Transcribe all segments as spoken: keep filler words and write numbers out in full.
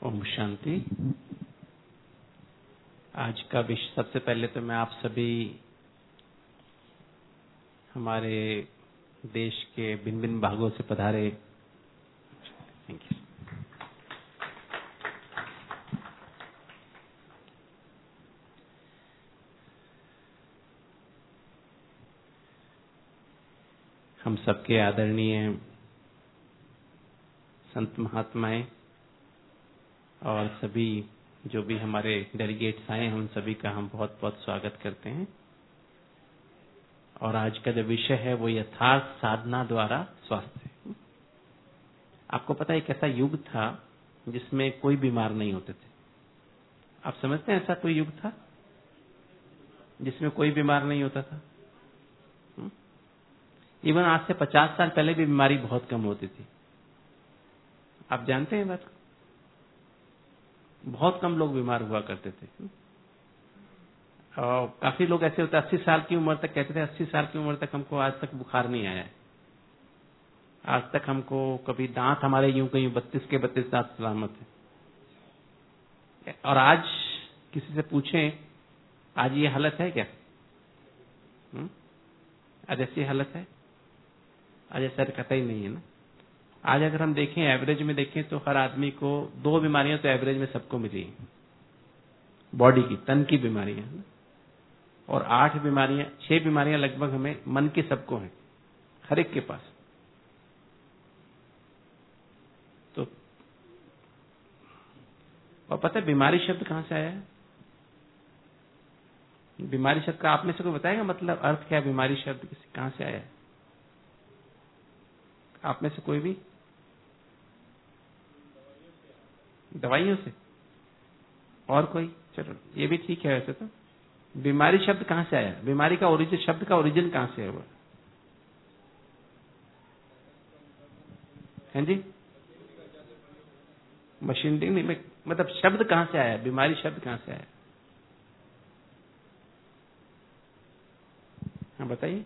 ओम शांति। आज का विषय, सबसे पहले तो मैं आप सभी हमारे देश के भिन्न भिन्न भागों से पधारे, थैंक यू, हम सबके आदरणीय संत महात्माएं और सभी जो भी हमारे डेलीगेट्स आए हैं, उन सभी का हम बहुत बहुत स्वागत करते हैं। और आज का जो विषय है वो यथार्थ साधना द्वारा स्वास्थ्य। आपको पता है एक ऐसा युग था जिसमें कोई बीमार नहीं होते थे। आप समझते हैं ऐसा कोई युग था जिसमें कोई बीमार नहीं होता था? इवन आज से पचास साल पहले भी बीमारी बहुत कम होती थी। आप जानते हैं बात? बहुत कम लोग बीमार हुआ करते थे। और काफी लोग ऐसे होते अस्सी साल की उम्र तक कहते थे अस्सी साल की उम्र तक हमको आज तक बुखार नहीं आया है, आज तक हमको कभी दांत हमारे यूं कहीं बत्तीस के बत्तीस दांत सलामत है। और आज किसी से पूछें आज ये हालत है क्या? हुँ? आज ऐसी हालत है? आज ऐसा कहता ही नहीं है ना। आज अगर हम देखें, एवरेज में देखें तो हर आदमी को दो बीमारियां तो एवरेज में सबको मिली है, बॉडी की, तन की बीमारियां, और आठ बीमारियां, छह बीमारियां लगभग हमें मन की सबको हैं, हर एक के पास। तो और पता है बीमारी शब्द कहां से आया है? बीमारी शब्द का आप में से कोई बताएगा मतलब अर्थ क्या है? बीमारी शब्द किसी कहां से आया है? आप में से कोई भी? दवाइयों से? और कोई? चलो ये भी ठीक है। वैसे तो बीमारी शब्द कहां से आया? बीमारी का ओरिजिन, शब्द का ओरिजिन कहां से है वो? हैं जी? मशीनरी नहीं, मतलब शब्द कहां से आया? बीमारी शब्द कहां से आया? हाँ बताइए,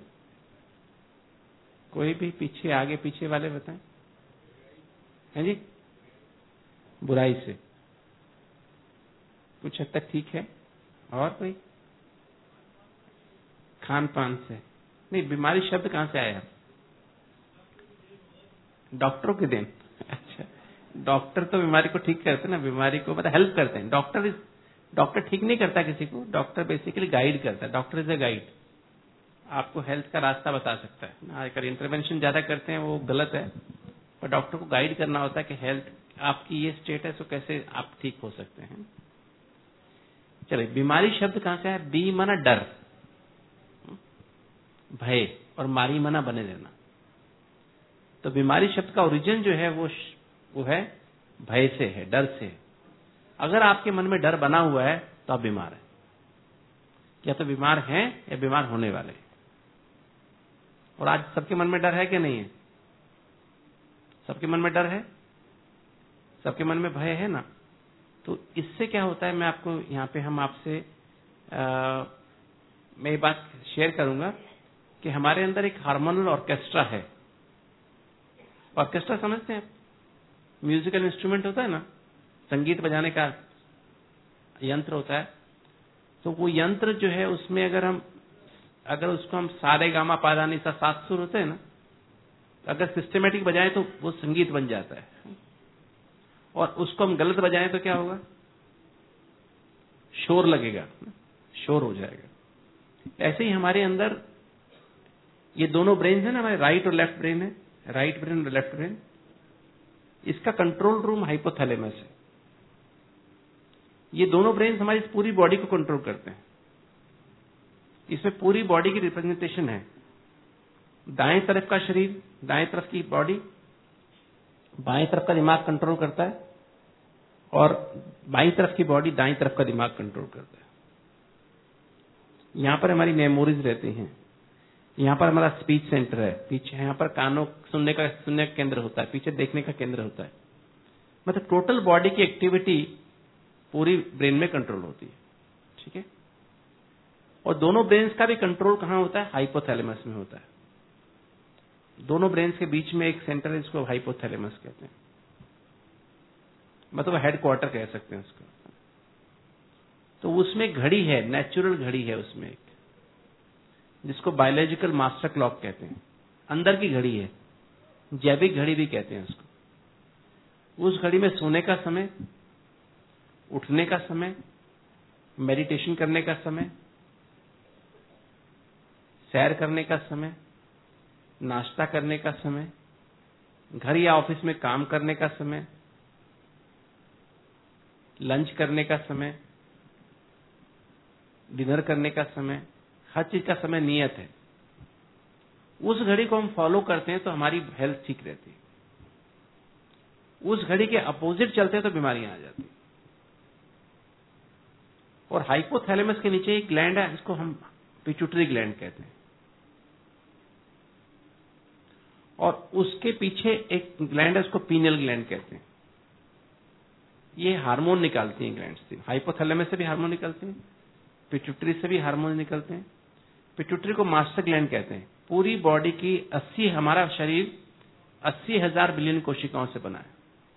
कोई भी पीछे, आगे पीछे वाले बताएं। हैं जी? बुराई से, कुछ हद तक ठीक है। और कोई? खान पान से नहीं। बीमारी शब्द कहां से आया? डॉक्टरों के देन। अच्छा, डॉक्टर तो बीमारी को ठीक करते हैं ना, बीमारी को मतलब हेल्प करते हैं। डॉक्टर डॉक्टर ठीक नहीं करता किसी को, डॉक्टर बेसिकली गाइड करता है। डॉक्टर इज अ गाइड, आपको हेल्थ का रास्ता बता सकता है। आजकल इंटरवेंशन ज्यादा करते हैं, वो गलत है, पर डॉक्टर को गाइड करना होता है कि हेल्थ आपकी ये स्टेट है, तो कैसे आप ठीक हो सकते हैं। चलिए, बीमारी शब्द कहां से है? बी माना डर, भय, और मारी मना बने रहना। तो बीमारी शब्द का ओरिजिन जो है वो वो है भय से है, डर से है। अगर आपके मन में डर बना हुआ है तो आप बीमार हैं, या तो बीमार हैं या बीमार होने वाले हैं। और आज सबके मन में डर है कि नहीं है? सबके मन में डर है, सबके मन में भय है ना। तो इससे क्या होता है, मैं आपको यहाँ पे हम आपसे मैं ये बात शेयर करूंगा कि हमारे अंदर एक हार्मोनल ऑर्केस्ट्रा है। ऑर्केस्ट्रा समझते हैं? म्यूजिकल इंस्ट्रूमेंट होता है ना, संगीत बजाने का यंत्र होता है। तो वो यंत्र जो है उसमें अगर हम अगर उसको हम सारे गामा पादानी सा सात सुर होते हैं ना, अगर सिस्टमेटिक बजाएं तो वो संगीत बन जाता है, और उसको हम गलत बजाएं तो क्या होगा? शोर लगेगा, शोर हो जाएगा। ऐसे ही हमारे अंदर ये दोनों ब्रेन है ना, हमारे राइट और लेफ्ट ब्रेन है, राइट ब्रेन और लेफ्ट ब्रेन, इसका कंट्रोल रूम हाइपोथैलेमस है। ये दोनों ब्रेन हमारी पूरी बॉडी को कंट्रोल करते हैं। इसमें पूरी बॉडी की रिप्रेजेंटेशन है। दाएं तरफ का शरीर, दाएं तरफ की बॉडी, बाएं तरफ का दिमाग कंट्रोल करता है, और बाईं तरफ की बॉडी दाईं तरफ का दिमाग कंट्रोल करता है। यहां पर हमारी मेमोरीज रहती हैं, यहां पर हमारा स्पीच सेंटर है, पीछे यहां पर कानों सुनने का सुनने का केंद्र होता है, पीछे देखने का केंद्र होता है। मतलब टोटल बॉडी की एक्टिविटी पूरी ब्रेन में कंट्रोल होती है, ठीक है। और दोनों ब्रेन्स का भी कंट्रोल कहां होता है? हाइपोथैलेमस में होता है। दोनों ब्रेन्स के बीच में एक सेंटर है, इसको हाइपोथैलेमस कहते हैं। मतलब हेड क्वार्टर कह सकते हैं उसको। तो उसमें घड़ी है, नेचुरल घड़ी है उसमें एक, जिसको बायोलॉजिकल मास्टर क्लॉक कहते हैं। अंदर की घड़ी है, जैविक घड़ी भी कहते हैं उसको। उस घड़ी में सोने का समय, उठने का समय, मेडिटेशन करने का समय, सैर करने का समय, नाश्ता करने का समय, घर या ऑफिस में काम करने का समय, लंच करने का समय, डिनर करने का समय, हर चीज का समय नियत है। उस घड़ी को हम फॉलो करते हैं तो हमारी हेल्थ ठीक रहती है। उस घड़ी के अपोजिट चलते हैं तो बीमारियां आ जाती हैं। और हाइपोथैलेमस के नीचे एक ग्लैंड है, जिसको हम पिट्यूटरी ग्लैंड कहते हैं, और उसके पीछे एक ग्लैंड है, उसको पीनियल ग्लैंड कहते हैं। ये हार्मोन निकालती हैं ग्लैंड्स। हाइपोथैलेमस से भी हार्मोन निकलते हैं, पिट्यूटरी से भी हार्मोन निकलते हैं। पिट्यूटरी को मास्टर ग्लैंड कहते हैं। पूरी बॉडी की अस्सी हमारा शरीर अस्सी हजार बिलियन कोशिकाओं से बना है।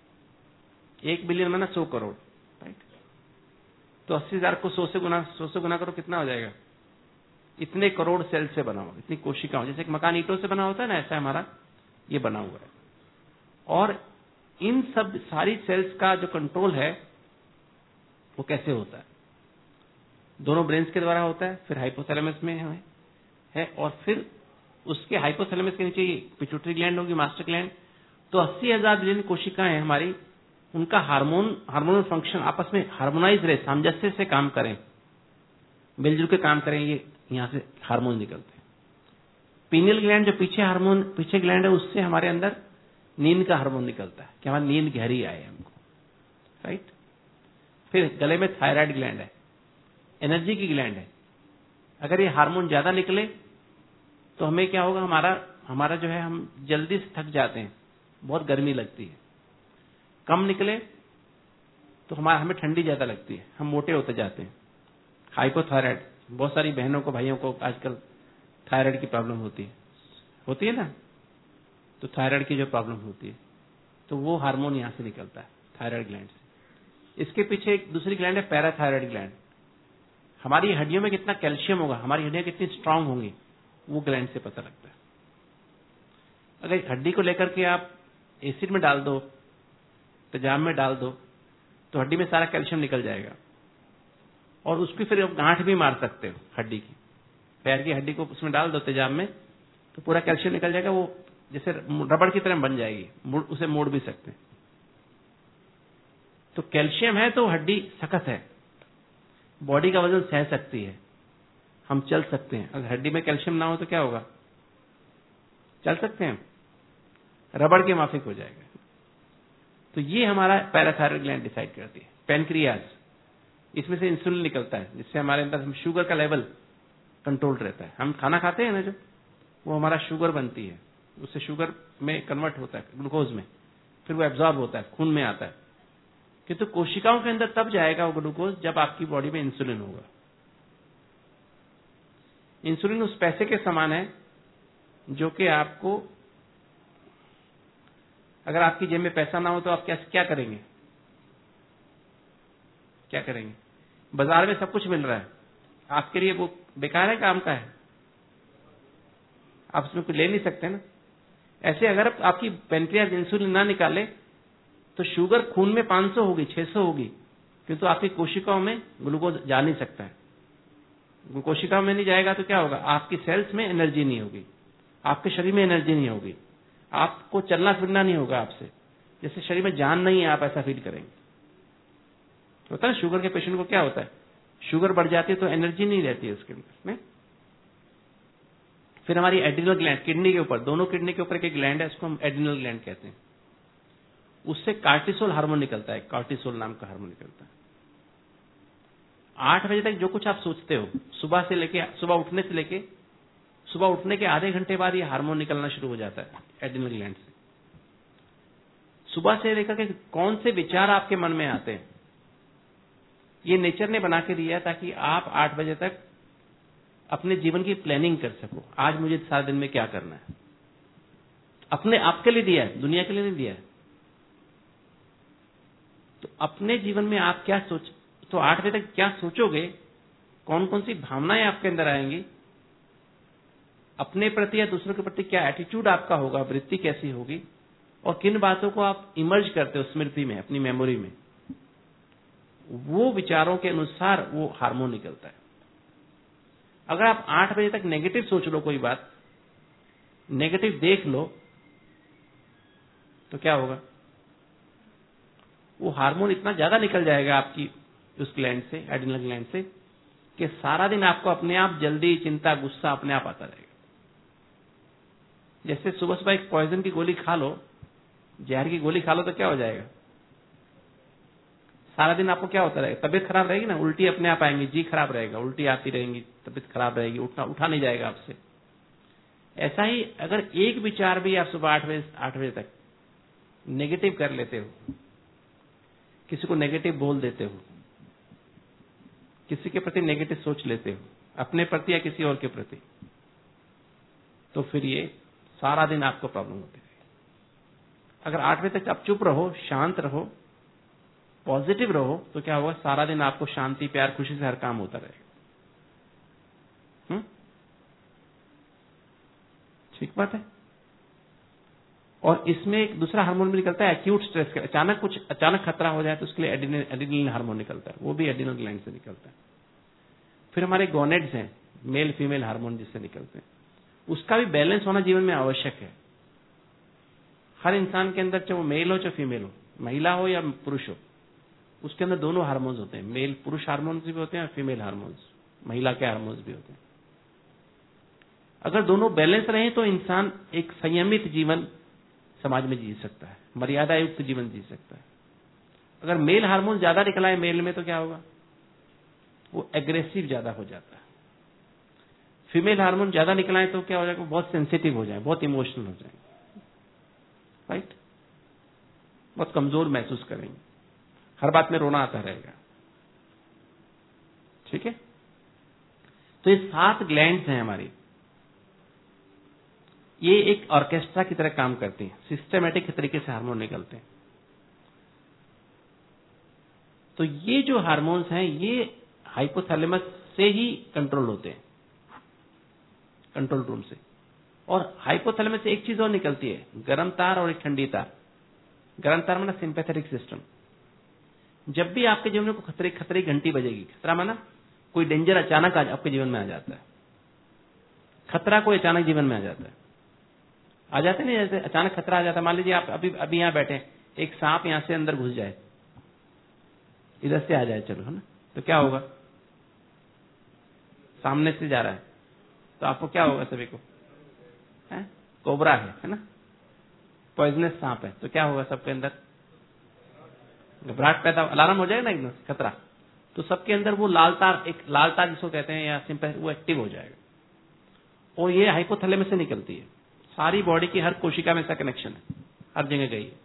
एक बिलियन माना सौ करोड़, राइट? तो अस्सी हजार को सौ से गुना सौ से गुना करो, कितना हो जाएगा? इतने करोड़ सेल से बना हुआ, इतनी कोशिकाओं। जैसे एक मकान ईंटों से बना होता है ना, ऐसा हमारा ये बना हुआ है। और इन सब सारी सेल्स का जो कंट्रोल है वो कैसे होता है? दोनों ब्रेन्स के द्वारा होता है, फिर हाइपोथैलेमस में है, है और फिर उसके हाइपोथैलेमस के नीचे पिट्यूटरी ग्लैंड होगी, मास्टर ग्लैंड। तो अस्सी हजार बिलियन कोशिकाएं हमारी, उनका हार्मोन हार्मोनल फंक्शन आपस में हार्मोनाइज रहे, सामंजस्य से काम करें, मिलजुल के काम करें, ये यहां से हार्मोन निकलते हैं। पीनियल ग्लैंड जो पीछे हार्मोन पीछे ग्लैंड है, उससे हमारे अंदर नींद का हार्मोन निकलता है कि हमारी नींद गहरी आए हमको, राइट? फिर गले में थायराइड ग्लैंड है, एनर्जी की ग्लैंड है। अगर ये हार्मोन ज्यादा निकले तो हमें क्या होगा? हमारा हमारा जो है, हम जल्दी से थक जाते हैं, बहुत गर्मी लगती है। कम निकले तो हमारा हमें ठंडी ज्यादा लगती है, हम मोटे होते जाते हैं। हाइपोथायराइड, बहुत सारी बहनों को भाइयों को आजकल थायराइड की प्रॉब्लम होती है होती है ना। तो थायराइड की जो प्रॉब्लम होती है, तो वो हार्मोन यहां से निकलता है, थायराइड ग्लैंड से। इसके पीछे एक दूसरी ग्लैंड है, पैराथायराइड ग्लैंड। हमारी हड्डियों में कितना कैल्शियम होगा, हमारी हड्डियां कितनी स्ट्रांग होंगी, वो ग्लैंड से पता लगता है। अगर हड्डी को लेकर के आप एसिड में डाल दो, तेजाब में डाल दो, तो हड्डी में सारा कैल्शियम निकल जाएगा, और उसकी फिर आप गांठ भी मार सकते हो हड्डी की। पैर की हड्डी को उसमें डाल दो तेजाब में, तो पूरा कैल्शियम निकल जाएगा, वो जैसे रबड़ की तरह बन जाएगी, उसे मोड़ भी सकते हैं। तो कैल्शियम है तो हड्डी सख्त है, बॉडी का वजन सह सकती है, हम चल सकते हैं। अगर हड्डी में कैल्शियम ना हो तो क्या होगा? चल सकते हैं, रबड़ के माफिक हो जाएगा। तो ये हमारा पैराथायराइड ग्लैंड डिसाइड करती है। पैनक्रियाज, इसमें से इंसुलिन निकलता है, जिससे हमारे अंदर शुगर का लेवल कंट्रोल रहता है। हम खाना खाते हैं ना, जो वो हमारा शुगर बनती है, उससे शुगर में कन्वर्ट होता है ग्लूकोज में, फिर वो एब्जॉर्ब होता है, खून में आता है। किंतु तो कोशिकाओं के अंदर तब जाएगा वो ग्लूकोज जब आपकी बॉडी में इंसुलिन होगा। इंसुलिन उस पैसे के समान है जो कि आपको, अगर आपकी जेब में पैसा ना हो तो आप क्या क्या करेंगे? क्या करेंगे? बाजार में सब कुछ मिल रहा है, आपके लिए वो बेकार है, काम का है, आप उसमें कुछ ले नहीं सकते ना। ऐसे अगर आपकी पैनक्रियाज इंसुलिन ना निकाले तो शुगर खून में पाँच सौ होगी, छह सौ होगी, किंतु आपकी कोशिकाओं में ग्लूकोज जा नहीं सकता है। कोशिकाओं में नहीं जाएगा तो क्या होगा? आपकी सेल्स में एनर्जी नहीं होगी, आपके शरीर में एनर्जी नहीं होगी, आपको चलना फिरना नहीं होगा आपसे, जैसे शरीर में जान नहीं है, आप ऐसा फील करेंगे। होता है शुगर के पेशेंट को क्या होता है? शुगर बढ़ जाती है तो एनर्जी नहीं रहती है उसके अंदर। फिर हमारी एड्रिनल ग्लैंड, किडनी के ऊपर, दोनों किडनी के ऊपर एक ग्लैंड है, उसको हम एड्रिनल ग्लैंड कहते हैं। उससे कार्टिसोल हार्मोन निकलता है, कार्टिसोल नाम का हार्मोन निकलता है। आठ बजे तक जो कुछ आप सोचते हो, सुबह से लेके सुबह उठने से लेके सुबह उठने के आधे घंटे बाद ये हार्मोन निकलना शुरू हो जाता है एड्रिनल ग्लैंड से। सुबह से लेकर के कौन से विचार आपके मन में आते हैं, ये नेचर ने बना के दिया है ताकि आप आठ बजे तक अपने जीवन की प्लानिंग कर सको। आज मुझे सारा दिन में क्या करना है, अपने आप के लिए दिया है, दुनिया के लिए नहीं दिया है। तो अपने जीवन में आप क्या सोच, तो आठ बजे तक क्या सोचोगे, कौन कौन सी भावनाएं आपके अंदर आएंगी, अपने प्रति या दूसरों के प्रति क्या एटीट्यूड आपका होगा, वृत्ति कैसी होगी, और किन बातों को आप इमर्ज करते हो स्मृति में, अपनी मेमोरी में, वो विचारों के अनुसार वो हार्मोन निकलता है। अगर आप आठ बजे तक नेगेटिव सोच लो, कोई बात नेगेटिव देख लो, तो क्या होगा, वो हार्मोन इतना ज्यादा निकल जाएगा आपकी उस ग्लैंड से, एड्रिनल ग्लैंड से, कि सारा दिन आपको अपने आप जल्दी, चिंता, गुस्सा अपने आप आता रहेगा। जैसे सुबह सुबह एक पॉइजन की गोली खा लो, जहर की गोली खा लो, तो क्या हो जाएगा, सारा दिन आपको क्या होता रहेगा, तबियत खराब रहेगी ना, उल्टी अपने आप आएंगी, जी खराब रहेगा, उल्टी आती रहेंगी, तबियत खराब रहेगी, उठना उठा नहीं जाएगा आपसे। ऐसा ही अगर एक विचार भी आप सुबह आठ बजे आठ बजे तक नेगेटिव कर लेते हो, किसी को नेगेटिव बोल देते हो, किसी के प्रति नेगेटिव सोच लेते हो, अपने प्रति या किसी और के प्रति, तो फिर ये सारा दिन आपको प्रॉब्लम होती है। अगर आठ बजे तक आप चुप रहो, शांत रहो, पॉजिटिव रहो, तो क्या होगा, सारा दिन आपको शांति, प्यार, खुशी से हर काम होता रहेगा। हम्म ठीक बात है। और इसमें एक दूसरा हार्मोन भी निकलता है, एक्यूट स्ट्रेस का, अचानक कुछ अचानक खतरा हो जाए तो उसके लिए एड्रिनल एड्रिनल हार्मोन निकलता है, वो भी एड्रिनल ग्लैंड से निकलता है। फिर हमारे गोनेड्स हैं, मेल फीमेल हार्मोन जिससे निकलते हैं, उसका भी बैलेंस होना जीवन में आवश्यक है। हर इंसान के अंदर, चाहे वो मेल हो चाहे फीमेल हो, महिला हो या पुरुष हो, उसके अंदर दोनों हार्मोन्स होते हैं, मेल पुरुष हार्मोन्स भी होते हैं और फीमेल हार्मोन्स महिला के हार्मोन्स भी होते हैं। अगर दोनों बैलेंस रहे तो इंसान एक संयमित जीवन समाज में जी सकता है, मर्यादा युक्त जीवन जी सकता है। अगर मेल हार्मोन ज्यादा निकला है मेल में, तो क्या होगा, वो एग्रेसिव ज्यादा हो जाता है। फीमेल हार्मोन ज्यादा निकला है तो क्या हो जाएगा, बहुत सेंसिटिव हो जाए, बहुत इमोशनल हो जाए, राइट, बहुत कमजोर महसूस करेंगे, हर बात में रोना आता रहेगा। ठीक है। तो ये सात ग्लैंड्स हैं हमारी, ये एक ऑर्केस्ट्रा की तरह काम करती हैं, सिस्टमेटिक तरीके से हार्मोन निकलते हैं। तो ये जो हार्मोन्स हैं ये हाइपोथैलेमस से ही कंट्रोल होते हैं, कंट्रोल रूम से। और हाइपोथैलेमस से एक चीज और निकलती है, गर्म तार और एक ठंडी तार। गर्म तार माना सिंपैथेटिक सिस्टम। जब भी आपके जीवन में कोई खतरे खतरे की घंटी बजेगी, खतरा माना कोई डेंजर अचानक आज आपके जीवन में आ जाता है, खतरा कोई अचानक जीवन में आ जाता है, आ जाते नहीं, जैसे अचानक खतरा आ जाता है। मान लीजिए आप अभी अभी यहां बैठे, एक सांप यहां से अंदर घुस जाए, इधर से आ जाए, चलो, है ना, तो क्या होगा, सामने से जा रहा है तो आपको क्या होगा, सभी को है, कोबरा है है ना, पॉइजनस सांप है, तो क्या होगा, सबके अंदर घबराहट पैदा, अलार्म हो जाएगा ना एकदम खतरा, तो सबके अंदर वो लाल तार, एक लाल तार जिसको कहते हैं या सिंपैथ, वो एक्टिव हो जाएगा। और ये हाइपोथैलेमस से निकलती है, सारी बॉडी की हर कोशिका में इसका कनेक्शन है, हर जगह गई है।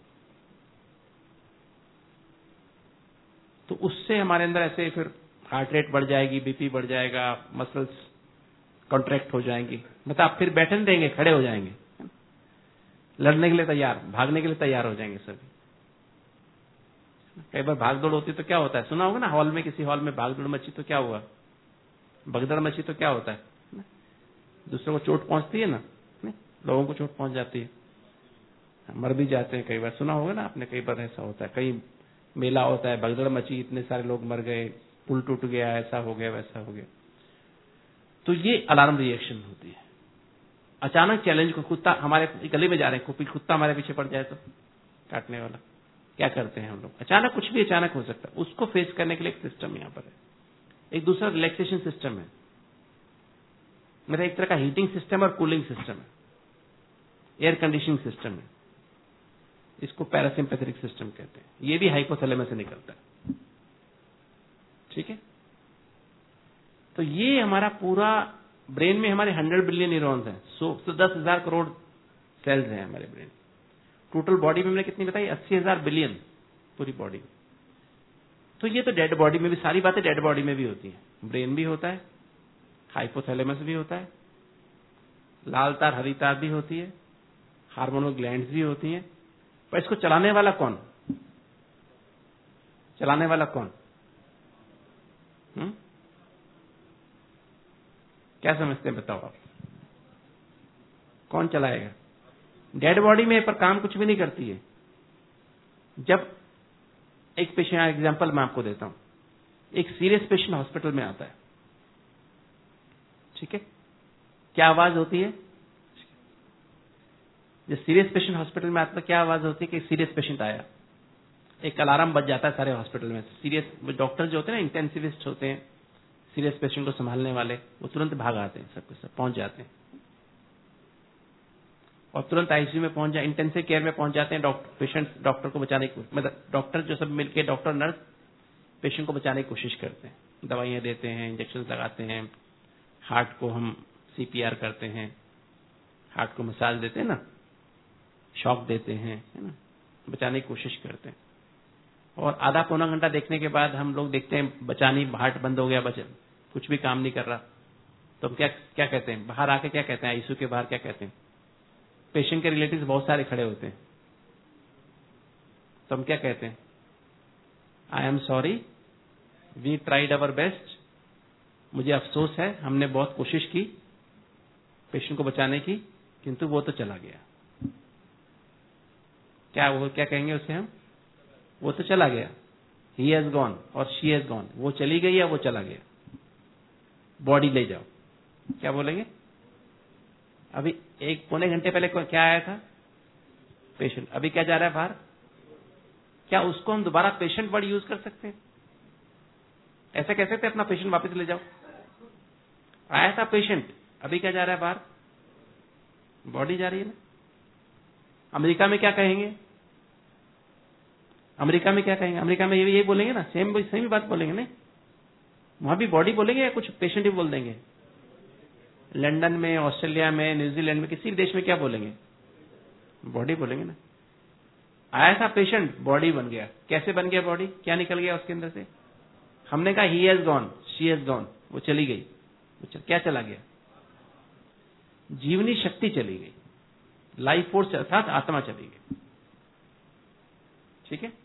तो उससे हमारे अंदर ऐसे फिर हार्ट रेट बढ़ जाएगी, बीपी बढ़ जाएगा, मसल्स कॉन्ट्रैक्ट हो जाएंगी, मतलब आप फिर बैठे नहीं देंगे, खड़े हो जाएंगे, लड़ने के लिए तैयार, भागने के लिए तैयार हो जाएंगे सभी। कई बार भाग दौड़ होती तो क्या होता है, सुना होगा ना, हॉल में, किसी हॉल में भाग दौड़ मची तो क्या हुआ, भगदड़ मची तो क्या होता है, दूसरों को चोट पहुंचती है ना, लोगों को चोट पहुंच जाती है, मर भी जाते हैं कई बार, सुना होगा ना आपने, कई बार ऐसा होता है, कई मेला होता है, भगदड़ मची, इतने सारे लोग मर गए, पुल टूट गया, ऐसा हो गया, वैसा हो गया। तो ये अलार्म रिएक्शन होती है। अचानक चैलेंज को, कुत्ता हमारे गली में जा रहे हैं, कुत्ता हमारे पीछे पड़ जाए तो काटने वाला, क्या करते हैं हम लोग, अचानक कुछ भी अचानक हो सकता है, उसको फेस करने के लिए एक सिस्टम यहाँ पर है। एक दूसरा रिलैक्सेशन सिस्टम है, मेरा एक तरह का हीटिंग सिस्टम और कूलिंग सिस्टम है, एयर कंडीशनिंग सिस्टम है, इसको पैरासिम्पैथेटिक सिस्टम कहते हैं। ये भी हाइपोथैलेमस से निकलता है। ठीक है। तो ये हमारा पूरा ब्रेन में हमारे हंड्रेड बिलियन न्यूरॉन्स हैं, सो तो दस हजार करोड़ सेल्स हैं हमारे ब्रेन। टोटल बॉडी में मैंने कितनी बताई, अस्सी हजार बिलियन पूरी बॉडी में। तो ये तो डेड बॉडी में भी, सारी बातें डेड बॉडी में भी होती हैं। ब्रेन भी होता है, हाइपोथैलेमस भी होता है, लाल तार हरी तार भी होती है, हार्मोनल ग्लैंड्स भी होती हैं, पर इसको चलाने वाला कौन, चलाने वाला कौन? हुँ? क्या समझते हैं बताओ आप? कौन चलाएगा? डेड बॉडी में पर काम कुछ भी नहीं करती है। जब एक पेशेंट, एग्जांपल मैं आपको देता हूं, एक सीरियस पेशेंट हॉस्पिटल में आता है, ठीक है, क्या आवाज होती है? जब सीरियस पेशेंट हॉस्पिटल में आता है क्या आवाज होती है कि सीरियस पेशेंट आया, एक अलार्म बज जाता है सारे हॉस्पिटल में। सीरियस डॉक्टर जो होते हैं ना, इंटेंसिविस्ट होते हैं, सीरियस पेशेंट को संभालने वाले, वो तुरंत भाग आते हैं, सब कुछ सब पहुंच जाते हैं और तुरंत आईसीयू में पहुंच जाए, इंटेंसिव केयर में पहुंच जाते हैं। डॉक्टर पेशेंट डॉक्टर को बचाने की, मतलब डॉक्टर जो सब मिलकर, डॉक्टर नर्स पेशेंट को बचाने की कोशिश करते हैं, दवाइयां देते हैं, इंजेक्शन लगाते हैं, हार्ट को हम सीपीआर करते हैं, हार्ट को मसाज देते हैं ना, शॉक देते हैं, है ना, बचाने की कोशिश करते हैं। और आधा पौना घंटा देखने के बाद हम लोग देखते हैं बचानी, हार्ट बंद हो गया, बच कुछ भी काम नहीं कर रहा, तो हम क्या क्या कहते हैं? बाहर आके क्या कहते हैं? आईसीयू के बाहर क्या कहते हैं? पेशेंट के रिलेटिव्स बहुत सारे खड़े होते हैं, तो हम क्या कहते हैं? I am sorry, we tried our best, मुझे अफसोस है, हमने बहुत कोशिश की पेशेंट को बचाने की, किंतु वो तो चला गया। क्या वो क्या कहेंगे उसे हम? वो तो चला गया, ही हैज गॉन और शी हैज गॉन, वो चली गई या वो चला गया, बॉडी ले जाओ, क्या बोलेंगे? अभी एक पौने घंटे पहले क्या आया था? पेशेंट। अभी क्या जा रहा है बाहर? क्या उसको हम दोबारा पेशेंट वर्ड यूज कर सकते हैं? ऐसा कह सकते हैं अपना पेशेंट वापस ले जाओ? आया था पेशेंट, अभी क्या जा रहा है बाहर? बॉडी जा रही है ना। अमेरिका में क्या कहेंगे? अमेरिका में क्या कहेंगे? अमेरिका में ये यही बोलेंगे ना, सेम सेम ही बात बोलेंगे ना। वहां भी बॉडी बोलेंगे या कुछ पेशेंट ही बोल देंगे? लंदन में, ऑस्ट्रेलिया में, न्यूजीलैंड में, किसी भी देश में क्या बोलेंगे? बॉडी बोलेंगे ना। आया था पेशेंट, बॉडी बन गया। कैसे बन गया बॉडी? क्या निकल गया उसके अंदर से? हमने कहा he has gone, she has gone, वो चली गई। वो चल, क्या चला गया? जीवनी शक्ति चली गई, लाइफ फोर्स अर्थात आत्मा चली गई। ठीक है।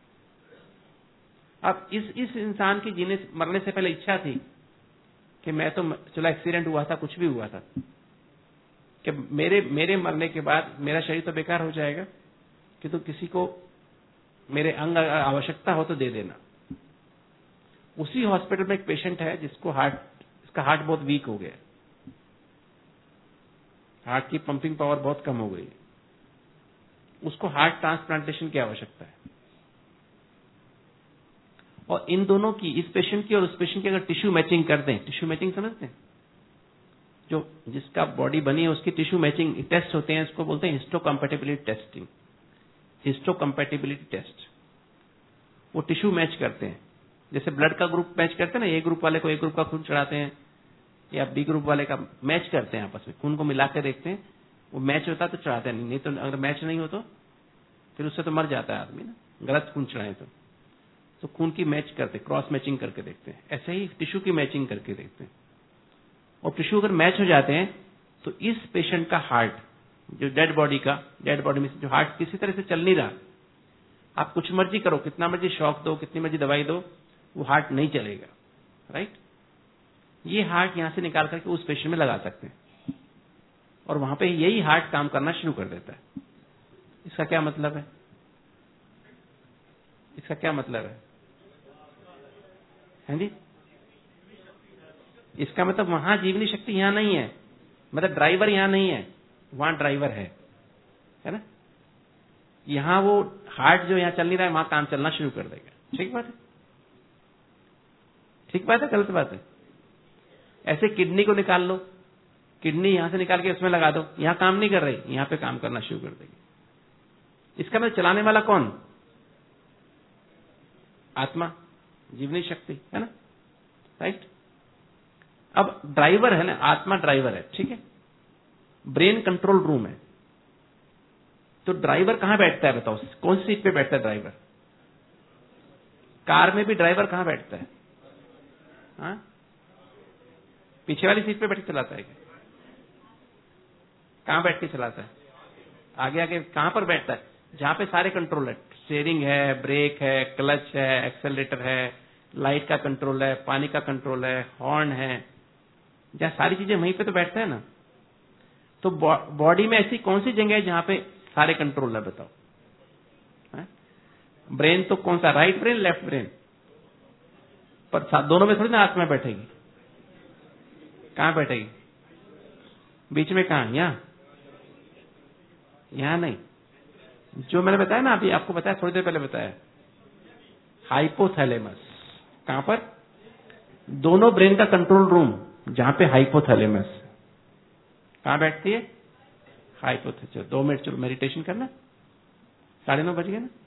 अब इस इस इंसान की जीने मरने से पहले इच्छा थी कि मैं तो, चलो एक्सीडेंट हुआ था, कुछ भी हुआ था, कि मेरे मेरे मरने के बाद मेरा शरीर तो बेकार हो जाएगा, कि तो किसी को मेरे अंग आवश्यकता हो तो दे देना। उसी हॉस्पिटल में एक पेशेंट है जिसको हार्ट, इसका हार्ट बहुत वीक हो गया, हार्ट की पंपिंग पावर बहुत कम हो गई, उसको हार्ट ट्रांसप्लांटेशन की आवश्यकता है। और इन दोनों की, इस पेशेंट की और उस पेशेंट की अगर टिश्यू मैचिंग कर दें, टिश्यू मैचिंग समझते हैं? जो जिसका बॉडी बनी है उसकी टिश्यू मैचिंग टेस्ट होते हैं, इसको बोलते हैं हिस्टोकम्पैटिबिलिटी टेस्टिंग, हिस्टोकम्पैटिबिलिटी टेस्ट। वो टिश्यू मैच करते हैं, जैसे ब्लड का ग्रुप मैच करते हैं ना, ए ग्रुप वाले को ए ग्रुप का खून चढ़ाते हैं, या बी ग्रुप वाले का मैच करते हैं, आपस में खून को मिला के देखते हैं, वो मैच होता तो चढ़ाते नहीं, नहीं तो अगर मैच नहीं हो तो फिर उससे तो मर जाता है आदमी ना, गलत खून चढ़ाए तो तो खून की मैच करते, क्रॉस मैचिंग करके देखते हैं। ऐसे ही टिश्यू की मैचिंग करके देखते हैं, और टिश्यू अगर मैच हो जाते हैं तो इस पेशेंट का हार्ट, जो डेड बॉडी का, डेड बॉडी में जो हार्ट किसी तरह से चल नहीं रहा, आप कुछ मर्जी करो, कितना मर्जी शॉक दो, कितनी मर्जी दवाई दो, वो हार्ट नहीं चलेगा। राइट। ये हार्ट यहां से निकाल करके उस पेशेंट में लगा सकते हैं, और वहां पे यही हार्ट काम करना शुरू कर देता है। इसका क्या मतलब है? इसका क्या मतलब है? हैं जी? इसका मतलब वहां जीवनी शक्ति यहां नहीं है, मतलब ड्राइवर यहां नहीं है, वहां ड्राइवर है, है ना। यहां वो हार्ट जो यहां चल नहीं रहा है, वहां काम चलना शुरू कर देगा। ठीक बात है? ठीक बात है, गलत बात है? ऐसे किडनी को निकाल लो, किडनी यहां से निकाल के उसमें लगा दो, यहां काम नहीं कर रही, यहां पे काम करना शुरू कर देगी। इसका मतलब चलाने वाला कौन? आत्मा, जीवनी शक्ति, है ना। राइट। अब ड्राइवर है ना, आत्मा ड्राइवर है, ठीक है। ब्रेन कंट्रोल रूम है, तो ड्राइवर कहां बैठता है बताओ? कौन सी सीट पे बैठता है ड्राइवर? कार में भी ड्राइवर कहां बैठता है? हाँ, पीछे वाली सीट पे बैठ के चलाता है क्या? कहां बैठ के चलाता है? आगे आगे कहां पर बैठता है? जहां पे सारे कंट्रोल है, स्टीयरिंग है, ब्रेक है, क्लच है, एक्सेलरेटर है, लाइट का कंट्रोल है, पानी का कंट्रोल है, हॉर्न है, जहां सारी चीजें वहीं पे तो बैठते हैं ना। तो बॉडी में ऐसी कौन सी जगह है जहां पे सारे कंट्रोल है, बताओ? ब्रेन तो कौन सा, राइट ब्रेन, लेफ्ट ब्रेन? पर दोनों में थोड़ी ना आत्मा बैठेगी। कहां बैठेगी? बीच में कहां? यहां? यहां नहीं, जो मैंने बताया ना अभी, आपको बताया थोड़ी देर पहले बताया, हाइपोथैलेमस। कहां पर? दोनों ब्रेन का कंट्रोल रूम जहां पे हाइपोथैलेमस कहां बैठती है? हाइपोथैलेमस। दो मिनट चलो मेडिटेशन करना, साढ़े नौ बज गए ना,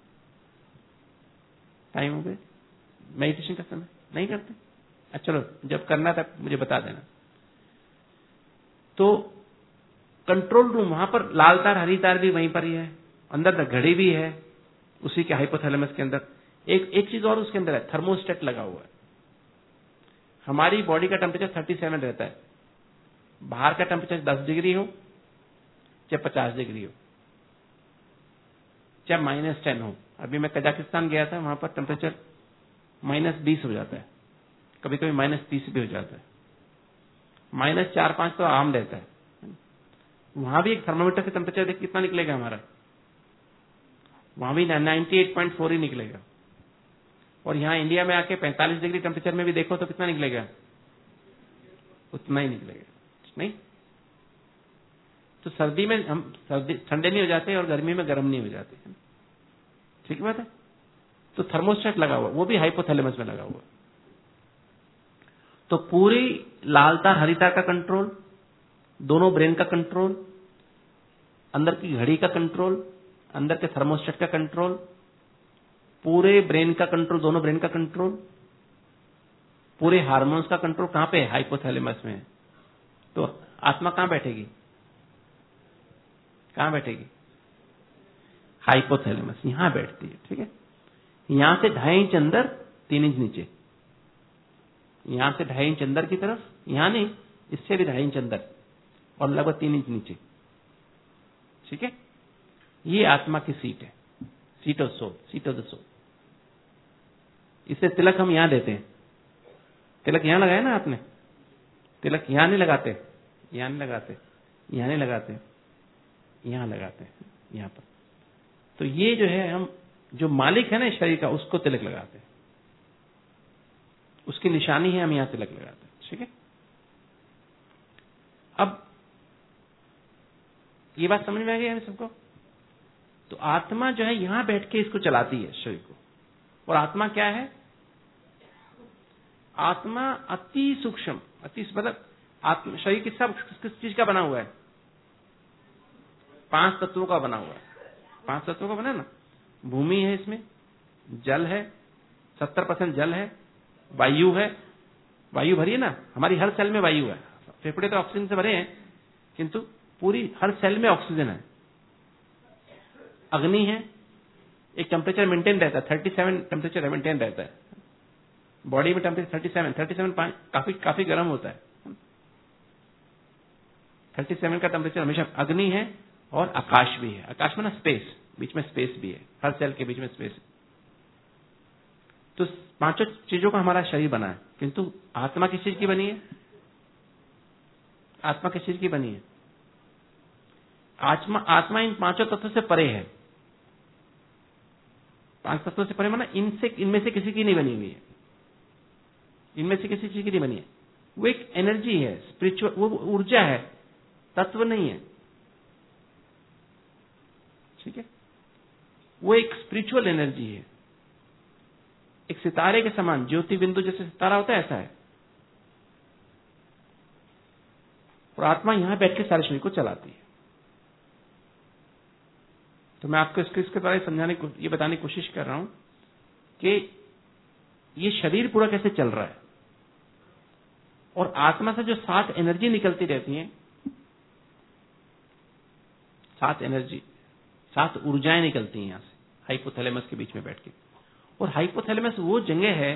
टाइम हो गया मेडिटेशन का समय। नहीं करते? अच्छा चलो, जब करना था मुझे बता देना। तो कंट्रोल रूम वहां पर, लाल तार हरी तार भी वहीं पर ही है, अंदर घड़ी भी है उसी के हाइपोथैलेमस के अंदर। एक एक चीज और उसके अंदर है, थर्मोस्टेट लगा हुआ है। हमारी बॉडी का टेम्परेचर थर्टी सेवन रहता है, बाहर का टेम्परेचर दस डिग्री हो चाहे पचास डिग्री हो चाहे माइनस टेन हो। अभी मैं कजाकिस्तान गया था, वहां पर टेम्परेचर माइनस बीस हो जाता है, कभी कभी माइनस तीस भी हो जाता है, माइनस चार पांच तो आम रहता है। वहां भी एक थर्मामीटर से टेम्परेचर देख कितना निकलेगा हमारा, वहां भी नाइन्टी एट पॉइंट फोर ही निकलेगा। और यहां इंडिया में आके पैंतालीस डिग्री टेम्परेचर में भी देखो तो कितना निकलेगा? उतना ही निकलेगा, नहीं? तो सर्दी में हम सर्दी ठंडे नहीं हो जाते और गर्मी में गर्म नहीं हो जाते, ठीक बात है। तो थर्मोस्टेट लगा हुआ, वो भी हाइपोथैलेमस में लगा हुआ। तो पूरी लाल तार हरी तार का कंट्रोल, दोनों ब्रेन का कंट्रोल, अंदर की घड़ी का कंट्रोल, अंदर के थर्मोस्टेट का कंट्रोल, पूरे ब्रेन का कंट्रोल, दोनों ब्रेन का कंट्रोल, पूरे हार्मोन्स का कंट्रोल कहां पे है? हाइपोथैलेमस में। तो आत्मा कहां बैठेगी? कहां बैठेगी? हाइपोथैलेमस, यहां बैठती है, ठीक है। यहां से ढाई इंच अंदर, तीन इंच नीचे। यहां से ढाई इंच अंदर की तरफ, यहां नहीं, इससे भी ढाई इंच अंदर और लगभग तीन इंच नीचे, ठीक है। ये आत्मा की सीट है, seat of soul, seat of the soul. इसे तिलक हम यहां देते हैं। तिलक यहां लगाया ना आपने, तिलक यहां नहीं लगाते, यहां नहीं लगाते, यहां नहीं लगाते, यहां लगाते हैं, यहां पर। तो ये जो है, हम जो मालिक है ना शरीर का, उसको तिलक लगाते हैं, उसकी निशानी है, हम यहां तिलक लगाते हैं, ठीक है। अब ये बात समझ में आ गई है सबको? तो आत्मा जो है यहां बैठ के इसको चलाती है शरीर को। और आत्मा क्या है? आत्मा अति सूक्ष्म, अति मतलब आत्मा शरीर किस किस चीज का बना हुआ है? पांच तत्वों का बना हुआ है। पांच तत्वों का बना ना, भूमि है, इसमें जल है, सत्तर परसेंट जल है, वायु है, वायु भरी है ना, हमारी हर सेल में वायु है, फेफड़े तो ऑक्सीजन से भरे हैं, किंतु पूरी हर सेल में ऑक्सीजन है। अग्नि है, एक टेम्परेचर मेंटेन रहता है, थर्टी सेवन टेम्परेचर मेंटेन रहता है बॉडी में, temperature thirty seven, thirty seven काफी काफी गर्म होता है, थर्टी सेवन का टेम्परेचर हमेशा। अग्नि है और आकाश भी है, आकाश में ना स्पेस, बीच में स्पेस भी है, हर सेल के बीच में स्पेस है। तो पांचों चीजों का हमारा शरीर बना है, किंतु आत्मा किस चीज की बनी है? आत्मा किस चीज की बनी है? आत्मा आत्मा इन पांचों तत्वों से परे है। पांच तत्वों से परे माना इनसे इनमें से किसी की नहीं बनी हुई है, इनमें से किसी चीज की नहीं बनी है। वो एक एनर्जी है, स्पिरिचुअल, वो ऊर्जा है, तत्व नहीं है, ठीक है। वो एक स्पिरिचुअल एनर्जी है, एक सितारे के समान, ज्योति बिंदु जैसे सितारा होता है, ऐसा है। और आत्मा यहां बैठ के सारे शरीर को चलाती है। तो मैं आपको इसके इसके बारे में समझाने को, ये बताने की कोशिश कर रहा हूं कि ये शरीर पूरा कैसे चल रहा है, और आत्मा से जो सात एनर्जी निकलती रहती है, सात एनर्जी, सात ऊर्जाएं निकलती हैं यहां से, हाइपोथैलेमस के बीच में बैठ के। और हाइपोथैलेमस वो जगह है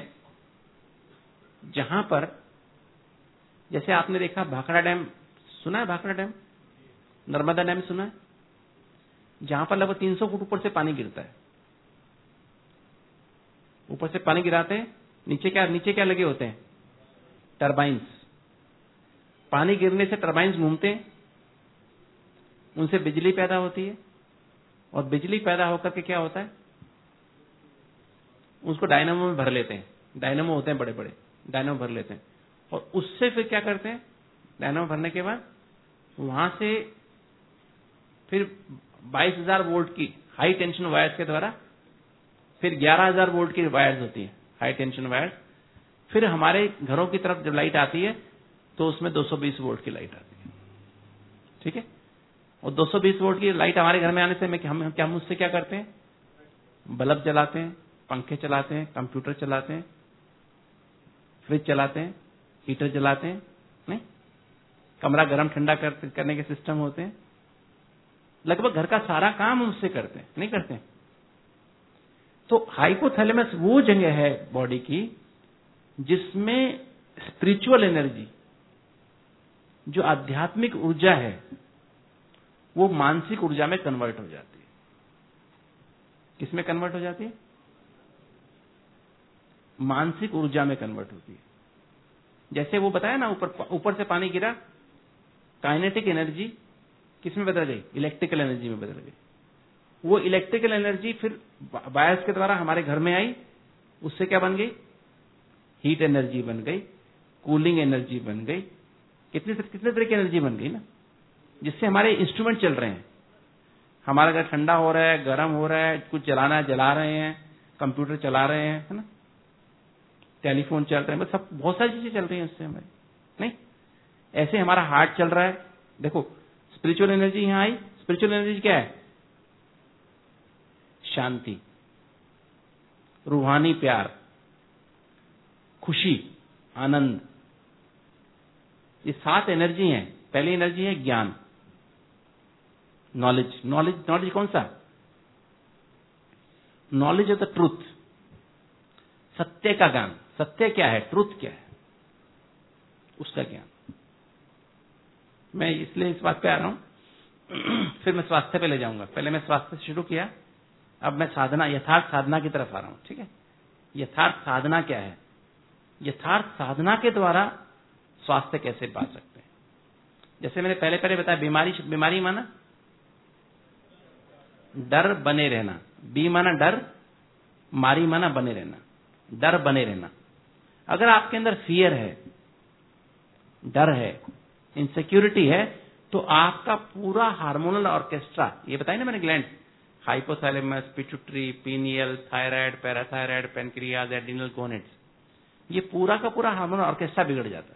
जहां पर, जैसे आपने देखा भाखड़ा डैम, सुना है भाखड़ा डैम, नर्मदा डैम सुना है, जहां पर लगभग तीन सौ फुट ऊपर से पानी गिरता है, ऊपर से पानी गिराते हैं, नीचे क्या नीचे क्या लगे होते हैं? टरबाइंस। पानी गिरने से टरबाइंस घूमते हैं, उनसे बिजली पैदा होती है, और बिजली पैदा होकर के क्या होता है? उसको डायनामो में भर लेते हैं। डायनामो होते हैं बड़े बड़े, डायनामो भर लेते हैं, और उससे फिर क्या करते हैं? डायनामो भरने के बाद वहां से फिर बाईस हज़ार वोल्ट की हाई टेंशन वायर्स के द्वारा, फिर ग्यारह हज़ार वोल्ट की वायर्स होती है, हाई टेंशन वायर्स, फिर हमारे घरों की तरफ जब लाइट आती है तो उसमें दो सौ बीस वोल्ट की लाइट आती है। ठीक है, और दो सौ बीस वोल्ट की लाइट हमारे घर में आने से हम क्या हम उससे क्या करते हैं? बल्ब जलाते हैं, पंखे चलाते हैं, कंप्यूटर चलाते हैं, फ्रिज चलाते हैं, हीटर जलाते हैं, नहीं? कमरा गर्म ठंडा कर, करने के सिस्टम होते हैं। लगभग घर का सारा काम हम उससे करते हैं, नहीं करते हैं? तो हाइपोथैलेमस वो जगह है बॉडी की जिसमें स्पिरिचुअल एनर्जी, जो आध्यात्मिक ऊर्जा है, वो मानसिक ऊर्जा में कन्वर्ट हो जाती है। किसमें कन्वर्ट हो जाती है? मानसिक ऊर्जा में कन्वर्ट होती है। जैसे वो बताया ना, ऊपर ऊपर से पानी गिरा, काइनेटिक एनर्जी किसमें बदल गई? इलेक्ट्रिकल एनर्जी में बदल गई। वो इलेक्ट्रिकल एनर्जी फिर वायर्स के द्वारा हमारे घर में आई, उससे क्या बन गई? हीट एनर्जी बन गई, कूलिंग एनर्जी बन गई, कितने कितने तरह की एनर्जी बन गई ना, जिससे हमारे इंस्ट्रूमेंट चल रहे हैं। हमारा घर ठंडा हो रहा है, गर्म हो रहा है, कुछ जलाना है जला रहे हैं, कंप्यूटर चला रहे हैं, है ना, टेलीफोन चल रहे हैं, बस सब बहुत सारी चीजें चल रही हैं उससे हमारी, नहीं? ऐसे हमारा हार्ट चल रहा है। देखो, स्पिरिचुअल एनर्जी यहां आई। स्पिरिचुअल एनर्जी क्या है? शांति, रूहानी प्यार, खुशी, आनंद, ये सात एनर्जी हैं। पहली एनर्जी है ज्ञान, नॉलेज। नॉलेज नॉलेज कौन सा? नॉलेज ऑफ द ट्रूथ, सत्य का ज्ञान। सत्य क्या है? ट्रूथ क्या है? उसका ज्ञान। मैं इसलिए इस बात पे आ रहा हूं, फिर मैं स्वास्थ्य पे ले जाऊंगा। पहले मैं स्वास्थ्य से शुरू किया, अब मैं साधना, यथार्थ साधना की तरफ आ रहा हूं। ठीक है, यथार्थ साधना क्या है? यथार्थ साधना के द्वारा स्वास्थ्य कैसे पा सकते हैं? जैसे मैंने पहले पहले बताया, बीमारी बीमारी माना डर बने रहना, बी माना डर, मारी माना बने रहना, डर बने रहना। अगर आपके अंदर फियर है, डर है, इनसिक्योरिटी है, तो आपका पूरा हार्मोनल ऑर्केस्ट्रा, ये बताया ना मैंने, gland, hypothalamus, pituitary, pineal, thyroid, parathyroid, pancreas, adrenal gonads, ये पूरा का पूरा हार्मोनल ऑर्केस्ट्रा बिगड़ जाता है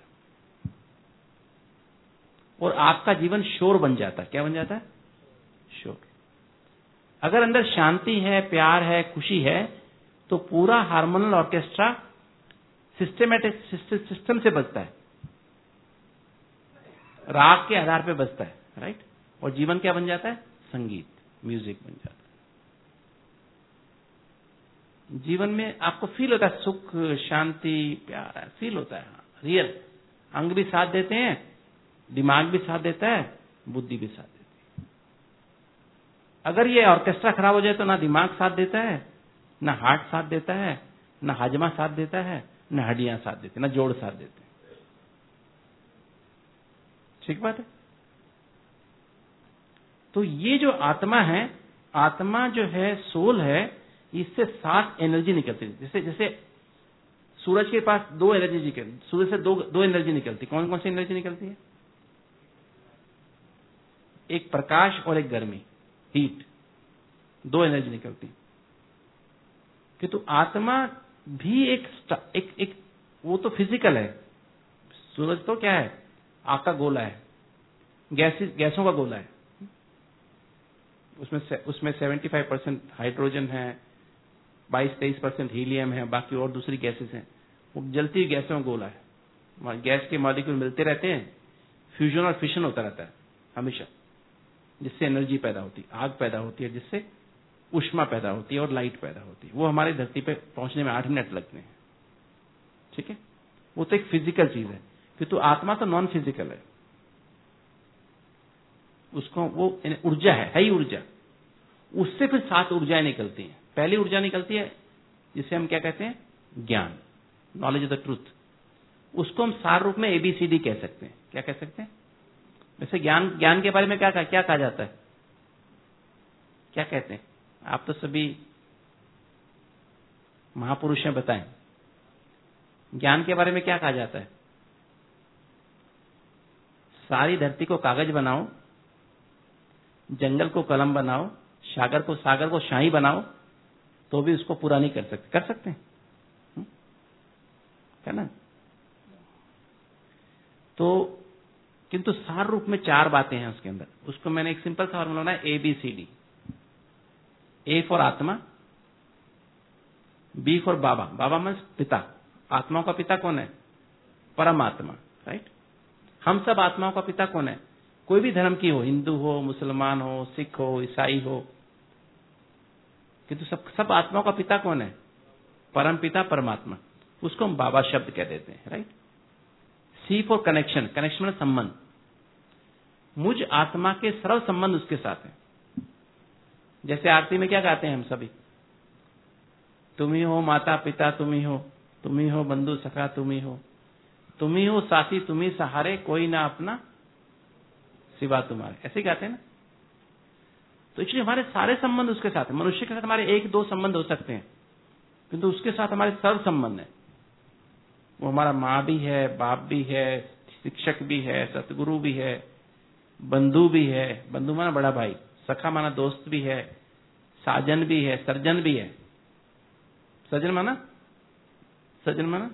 और आपका जीवन शोर बन जाता है। क्या बन जाता है? शोर। अगर अंदर शांति है, प्यार है, खुशी है, तो पूरा हार्मोनल ऑर्केस्ट्रा सिस्टमेटिक सिस्टम से बजता है, राग के आधार पे बजता है, राइट? और जीवन क्या बन जाता है? संगीत, म्यूजिक बन जाता है। जीवन में आपको फील होता है सुख, शांति, प्यार, फील होता है, रियल। अंग भी साथ देते हैं, दिमाग भी साथ देता है, बुद्धि भी साथ देती है। अगर ये ऑर्केस्ट्रा खराब हो जाए तो ना दिमाग साथ देता है, ना हार्ट साथ देता है, ना हाजमा साथ देता है, ना हड्डियां साथ देती, ना जोड़ साथ देते। ठीक बात है? तो ये जो आत्मा है, आत्मा जो है, सोल है, इससे सात एनर्जी निकलती है। जैसे जैसे सूरज के पास दो एनर्जी निकलती, सूरज से दो दो एनर्जी निकलती। कौन कौन सी एनर्जी निकलती है? एक प्रकाश और एक गर्मी, हीट, दो एनर्जी निकलती। किंतु आत्मा भी एक एक एक वो तो फिजिकल है। सूरज तो क्या है? आग का गोला है, गैस गैसों का गोला है। उसमें से, उसमें पचहत्तर परसेंट हाइड्रोजन है, बाईस तेईस परसेंट हीलियम है, बाकी और दूसरी गैसेस हैं। वो जलती हुई गैसों का गोला है। गैस के मॉलिक्यूल मिलते रहते हैं, फ्यूजन और फिशन होता रहता है हमेशा, जिससे एनर्जी पैदा होती है, आग पैदा होती है, जिससे ऊष्मा पैदा होती है और लाइट पैदा होती है। वो हमारी धरती पे पहुंचने में आठ मिनट लगते हैं। ठीक है, वो तो एक फिजिकल चीज है, किंतु आत्मा तो नॉन फिजिकल है। उसको वो ऊर्जा है, है ही ऊर्जा। उससे फिर सात ऊर्जाएं निकलती हैं। पहली ऊर्जा निकलती है जिसे हम क्या कहते हैं, ज्ञान, नॉलेज ऑफ द ट्रूथ। उसको हम सार रूप में एबीसीडी कह सकते हैं। क्या कह सकते हैं? वैसे ज्ञान ज्ञान के बारे में क्या क्या कहा जाता है, क्या कहते हैं? आप तो सभी महापुरुष हैं, बताएं ज्ञान के बारे में क्या कहा जाता है? सारी धरती को कागज बनाओ, जंगल को कलम बनाओ, सागर को सागर को शाही बनाओ, तो भी उसको पूरा नहीं कर सकते। कर सकते हैं, है ना? तो किंतु सार रूप में चार बातें हैं उसके अंदर। उसको मैंने एक सिंपल सा फॉर्मूला बनाया, A B C D. A for आत्मा, बी फॉर बाबा, बाबा मीन्स पिता। आत्माओं का पिता कौन है? परमात्मा, राइट? हम सब आत्माओं का पिता कौन है? कोई भी धर्म की हो, हिंदू हो, मुसलमान हो, सिख हो, ईसाई हो, किंतु सब सब आत्माओं का पिता कौन है? परम पिता परमात्मा। उसको हम बाबा शब्द कह देते हैं, right? C for connection, connection में संबंध। मुझ आत्मा के सरल संबंध उसके साथ है। जैसे आरती में क्या गाते हैं हम सभी? तुम ही हो माता पिता, तुम ही हो, तुम ही हो बंधु सखा, तुम ही हो, तुम ही हो साथी, तुम ही सहारे, कोई ना अपना सिवा तुम्हारे। ऐसे गाते हैं ना? तो इसलिए हमारे सारे संबंध उसके साथ है। मनुष्य के साथ हमारे एक दो संबंध हो सकते हैं, किंतु उसके साथ हमारे सर्व संबंध है। वो हमारा माँ भी है, बाप भी है, शिक्षक भी है, सतगुरु भी है, बंधु भी है, बंधु माना बड़ा भाई, सखा माना दोस्त भी है, साजन भी है, सर्जन भी है। सर्जन माना, सर्जन माना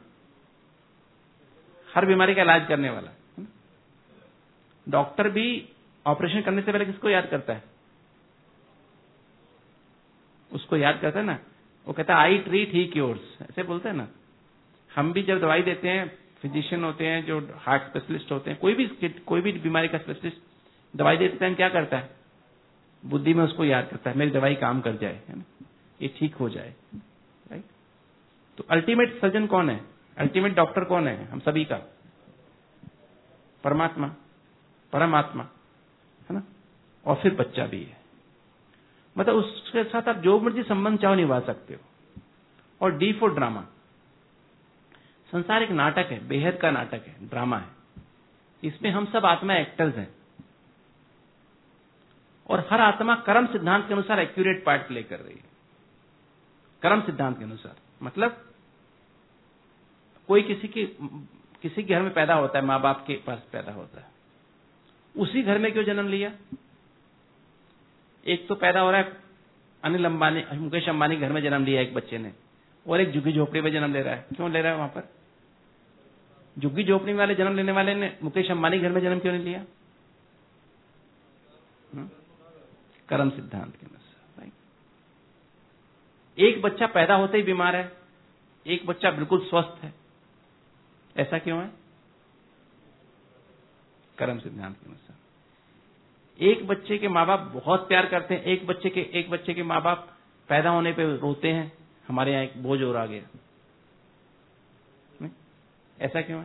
हर बीमारी का इलाज करने वाला। डॉक्टर भी ऑपरेशन करने से पहले किसको याद करता है? उसको याद करता है ना। वो कहता है आई ट्रीट ही क्योर्स, ऐसे बोलते हैं ना। हम भी जब दवाई देते हैं, फिजिशियन होते हैं जो हार्ट स्पेशलिस्ट होते हैं, कोई भी कोई भी बीमारी का स्पेशलिस्ट दवाई देते हैं, क्या करता है? बुद्धि में उसको याद करता है, मेरी दवाई काम कर जाए, है ना, ये ठीक हो जाए, राइट? तो अल्टीमेट सर्जन कौन है? अल्टीमेट डॉक्टर कौन है? हम सभी का परमात्मा, परमात्मा, है ना? और फिर बच्चा भी है। मतलब उसके साथ आप जो मर्जी संबंध चाहो निभा सकते हो। और डी फॉर ड्रामा। संसार एक नाटक है, बेहद का नाटक है, ड्रामा है। इसमें हम सब आत्मा एक्टर्स हैं, और हर आत्मा कर्म सिद्धांत के अनुसार एक्यूरेट पार्ट प्ले कर रही है। कर्म सिद्धांत के अनुसार मतलब कोई किसी की किसी घर में पैदा होता है, माँ बाप के पास पैदा होता है, उसी घर में क्यों जन्म लिया? एक तो पैदा हो रहा है अनिल अंबानी, मुकेश अंबानी घर में जन्म लिया एक बच्चे ने, और एक झुग्गी झोपड़ी में जन्म ले रहा है। क्यों ले रहा है? वहां पर झुग्गी झोपड़ी वाले जन्म लेने वाले ने मुकेश अंबानी घर में जन्म क्यों नहीं लिया? हुँ? कर्म सिद्धांत के अनुसार। एक बच्चा पैदा होते ही बीमार है, एक बच्चा बिल्कुल स्वस्थ है। ऐसा क्यों है? कर्म सिद्धांत के अनुसार। एक बच्चे के माँ बाप बहुत प्यार करते हैं, एक बच्चे के एक बच्चे के माँ बाप पैदा होने पे रोते हैं, हमारे यहाँ एक बोझ और आ गया। नहीं? ऐसा क्यों है?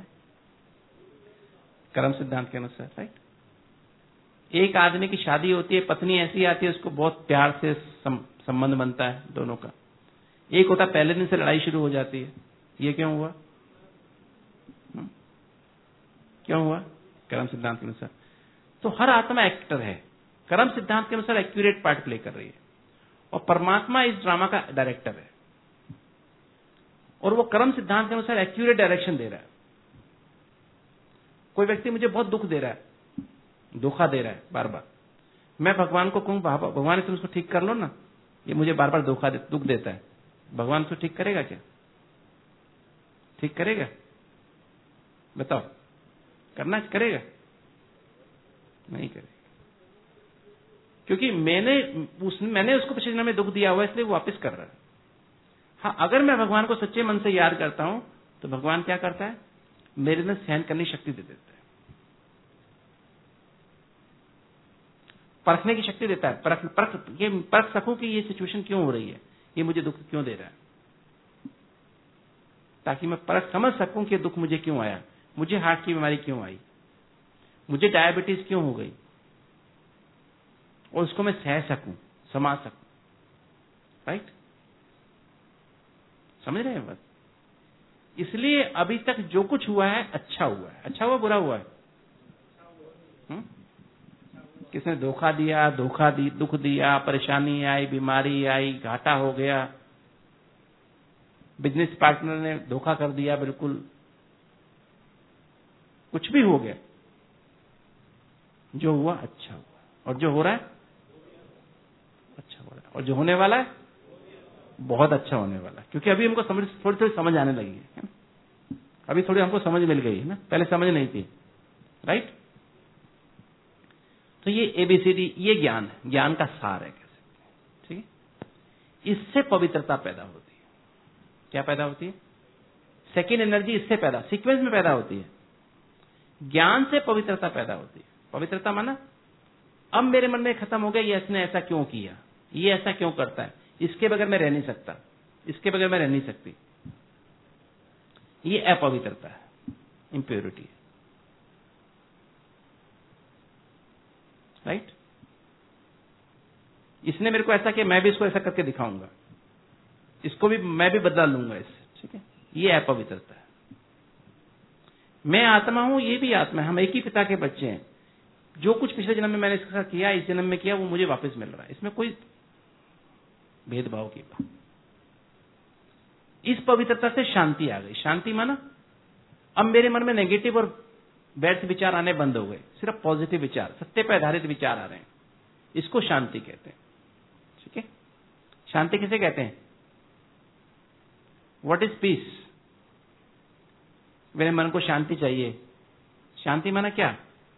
कर्म सिद्धांत के अनुसार, राइट? एक आदमी की शादी होती है, पत्नी ऐसी आती है, उसको बहुत प्यार से संबंध बनता है दोनों का। एक होता पहले दिन से लड़ाई शुरू हो जाती है। ये क्यों हुआ? हुँ? क्यों हुआ? कर्म सिद्धांत के अनुसार। तो हर आत्मा एक्टर है, कर्म सिद्धांत के अनुसार एक्यूरेट पार्ट प्ले कर रही है, और परमात्मा इस ड्रामा का डायरेक्टर है, और वो कर्म सिद्धांत के अनुसार एक्यूरेट डायरेक्शन दे रहा है। कोई व्यक्ति मुझे बहुत दुख दे रहा है, धोखा दे रहा है बार बार, मैं भगवान को कहूं भगवान तुम उसको ठीक कर लो ना, ये मुझे बार बार धोखा दे, दुख देता है, भगवान उसको ठीक करेगा क्या? ठीक करेगा? बताओ, करना करेगा? नहीं करेगा, क्योंकि मैंने उस मैंने उसको पिछले जन्म में दुख दिया हुआ, इसलिए वो वापस कर रहा है। हाँ, अगर मैं भगवान को सच्चे मन से याद करता हूं तो भगवान क्या करता है? मेरे में सहन करने की शक्ति दे देता है, परखने की शक्ति देता है। परख परख ये परख सकूं कि ये सिचुएशन क्यों हो रही है, ये मुझे दुख क्यों दे रहा है, ताकि मैं परख समझ सकूं कि दुख मुझे क्यों आया, मुझे हार्ट की बीमारी क्यों आई, मुझे डायबिटीज क्यों हो गई, और उसको मैं सह सकूं, समझ सकूं, राइट? समझ रहे हैं बस? इसलिए अभी तक जो कुछ हुआ है अच्छा हुआ है। अच्छा हुआ बुरा हुआ है? हुँ? किसने धोखा दिया, धोखा दी, दुख दिया, परेशानी आई, बीमारी आई, घाटा हो गया, बिजनेस पार्टनर ने धोखा कर दिया, बिल्कुल कुछ भी हो गया, जो हुआ अच्छा हुआ, और जो हो रहा है अच्छा हो रहा है, और जो होने वाला है बहुत अच्छा होने वाला है। क्योंकि अभी हमको समझ थोड़ी थोड़ी समझ आने लगी है, अभी थोड़ी हमको समझ मिल गई है ना, पहले समझ नहीं थी, राइट? तो ये एबीसीडी, ये ज्ञान है, ज्ञान का सार है, कैसे, ठीक है? इससे पवित्रता पैदा होती है। क्या पैदा होती है? सेकेंड एनर्जी इससे पैदा, सीक्वेंस में पैदा होती है। ज्ञान से पवित्रता पैदा होती है। पवित्रता माना अब मेरे मन में खत्म हो गया, ये इसने ऐसा क्यों किया, ये ऐसा क्यों करता है, इसके बगैर मैं रह नहीं सकता, इसके बगैर मैं रह नहीं सकती, ये अपवित्रता है, इंप्योरिटी है, राइट? इसने मेरे को ऐसा किया, मैं भी इसको ऐसा करके दिखाऊंगा, इसको भी मैं भी बदला लूंगा इससे, ठीक है? ये अपवित्रता है। मैं आत्मा हूं, ये भी आत्मा है, हम एक ही पिता के बच्चे हैं। जो कुछ पिछले जन्म में मैंने इसके साथ किया, इस जन्म में किया, वो मुझे वापस मिल रहा है। इसमें कोई भेदभाव की बात। इस पवित्रता से शांति आ गई। शांति माना अब मेरे मन में नेगेटिव और व्यर्थ विचार आने बंद हो गए, सिर्फ पॉजिटिव विचार, सत्य पर आधारित विचार आ रहे हैं। इसको शांति कहते हैं, ठीक है? शांति किसे कहते हैं? What is peace? मेरे मन को शांति चाहिए। शांति माना क्या?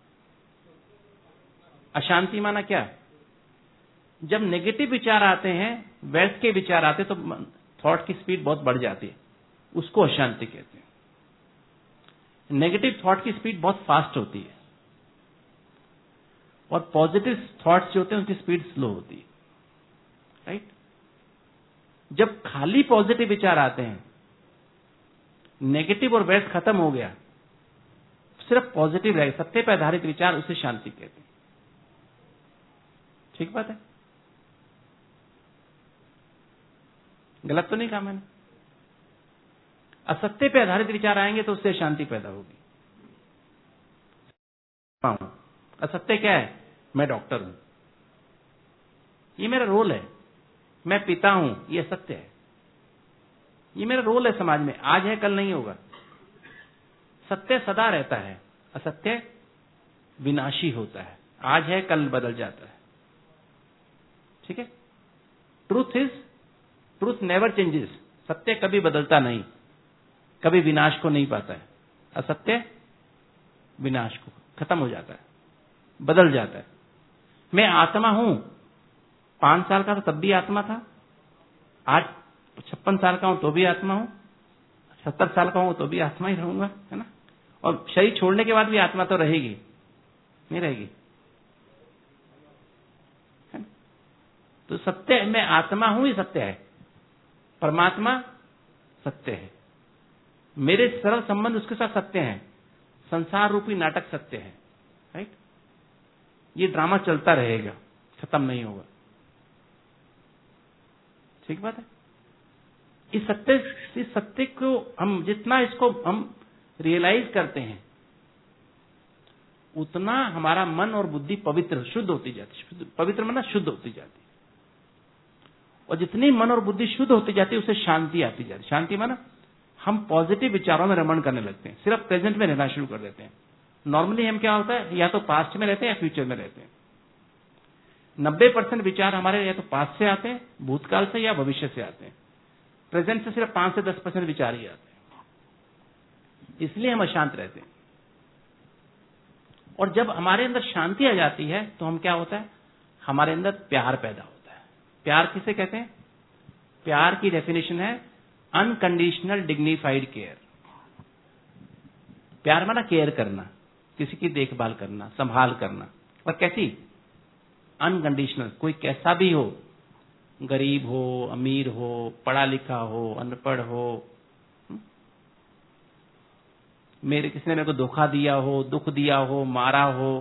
अशांति माना क्या? जब नेगेटिव विचार आते हैं, व्यर्थ के विचार आते हैं, तो थॉट की स्पीड बहुत बढ़ जाती है, उसको अशांति कहते हैं। नेगेटिव थॉट की स्पीड बहुत फास्ट होती है, और पॉजिटिव थॉट्स जो होते हैं उनकी स्पीड स्लो होती है, राइट? जब खाली पॉजिटिव विचार आते हैं, नेगेटिव और व्यर्थ खत्म हो गया, सिर्फ पॉजिटिव रहे, सत्य पर आधारित विचार, उसे शांति कहते हैं। ठीक बात है? गलत तो नहीं कहा मैंने? असत्य पे आधारित विचार आएंगे तो उससे शांति पैदा होगी। असत्य क्या है? मैं डॉक्टर हूं, ये मेरा रोल है। मैं पिता हूं, ये सत्य है, ये मेरा रोल है समाज में, आज है कल नहीं होगा। सत्य सदा रहता है, असत्य विनाशी होता है, आज है कल बदल जाता है, ठीक है? Truth is truth never changes. सत्य कभी बदलता नहीं, कभी विनाश को नहीं पाता है। असत्य विनाश को, खत्म हो जाता है, बदल जाता है। मैं आत्मा हूं, पांच साल का था तब भी आत्मा था, आज छप्पन साल का हूं तो भी आत्मा हूं, सत्तर साल का हूं तो भी आत्मा ही रहूंगा, है ना? और शरीर छोड़ने के बाद भी आत्मा तो रहेगी, नहीं रहेगी? है ना? तो सत्य, मैं आत्मा हूं, ही सत्य है। परमात्मा सत्य है, मेरे सरल संबंध उसके साथ सत्य है, संसार रूपी नाटक सत्य है, राइट? ये ड्रामा चलता रहेगा, खत्म नहीं होगा। ठीक बात है? इस सत्य इस सत्य को हम जितना इसको हम रियलाइज करते हैं, उतना हमारा मन और बुद्धि पवित्र, शुद्ध होती जाती है। पवित्र माना शुद्ध होती जाती है, और जितनी मन और बुद्धि शुद्ध होती जाती है, उससे शांति आती जाती है। शांति माना हम पॉजिटिव विचारों में रमण करने लगते हैं, सिर्फ प्रेजेंट में रहना शुरू कर देते हैं। नॉर्मली हम क्या होता है, या तो पास्ट में रहते हैं या फ्यूचर में रहते हैं। नब्बे परसेंट विचार हमारे या तो पास्ट से आते हैं, भूतकाल से, या भविष्य से आते हैं। प्रेजेंट से सिर्फ पांच से दस परसेंट विचार ही आते हैं, इसलिए हम अशांत रहते हैं। और जब हमारे अंदर शांति आ जाती है तो हम क्या होता है, हमारे अंदर प्यार पैदा होता है। प्यार किसे कहते हैं? प्यार की डेफिनेशन है अनकंडीशनल डिग्निफाइड केयर। प्यार माना केयर करना, किसी की देखभाल करना, संभाल करना। और कैसी? अनकंडीशनल। कोई कैसा भी हो, गरीब हो, अमीर हो, पढ़ा लिखा हो, अनपढ़ हो, मेरे किसी ने मेरे को धोखा दिया हो, दुख दिया हो, मारा हो,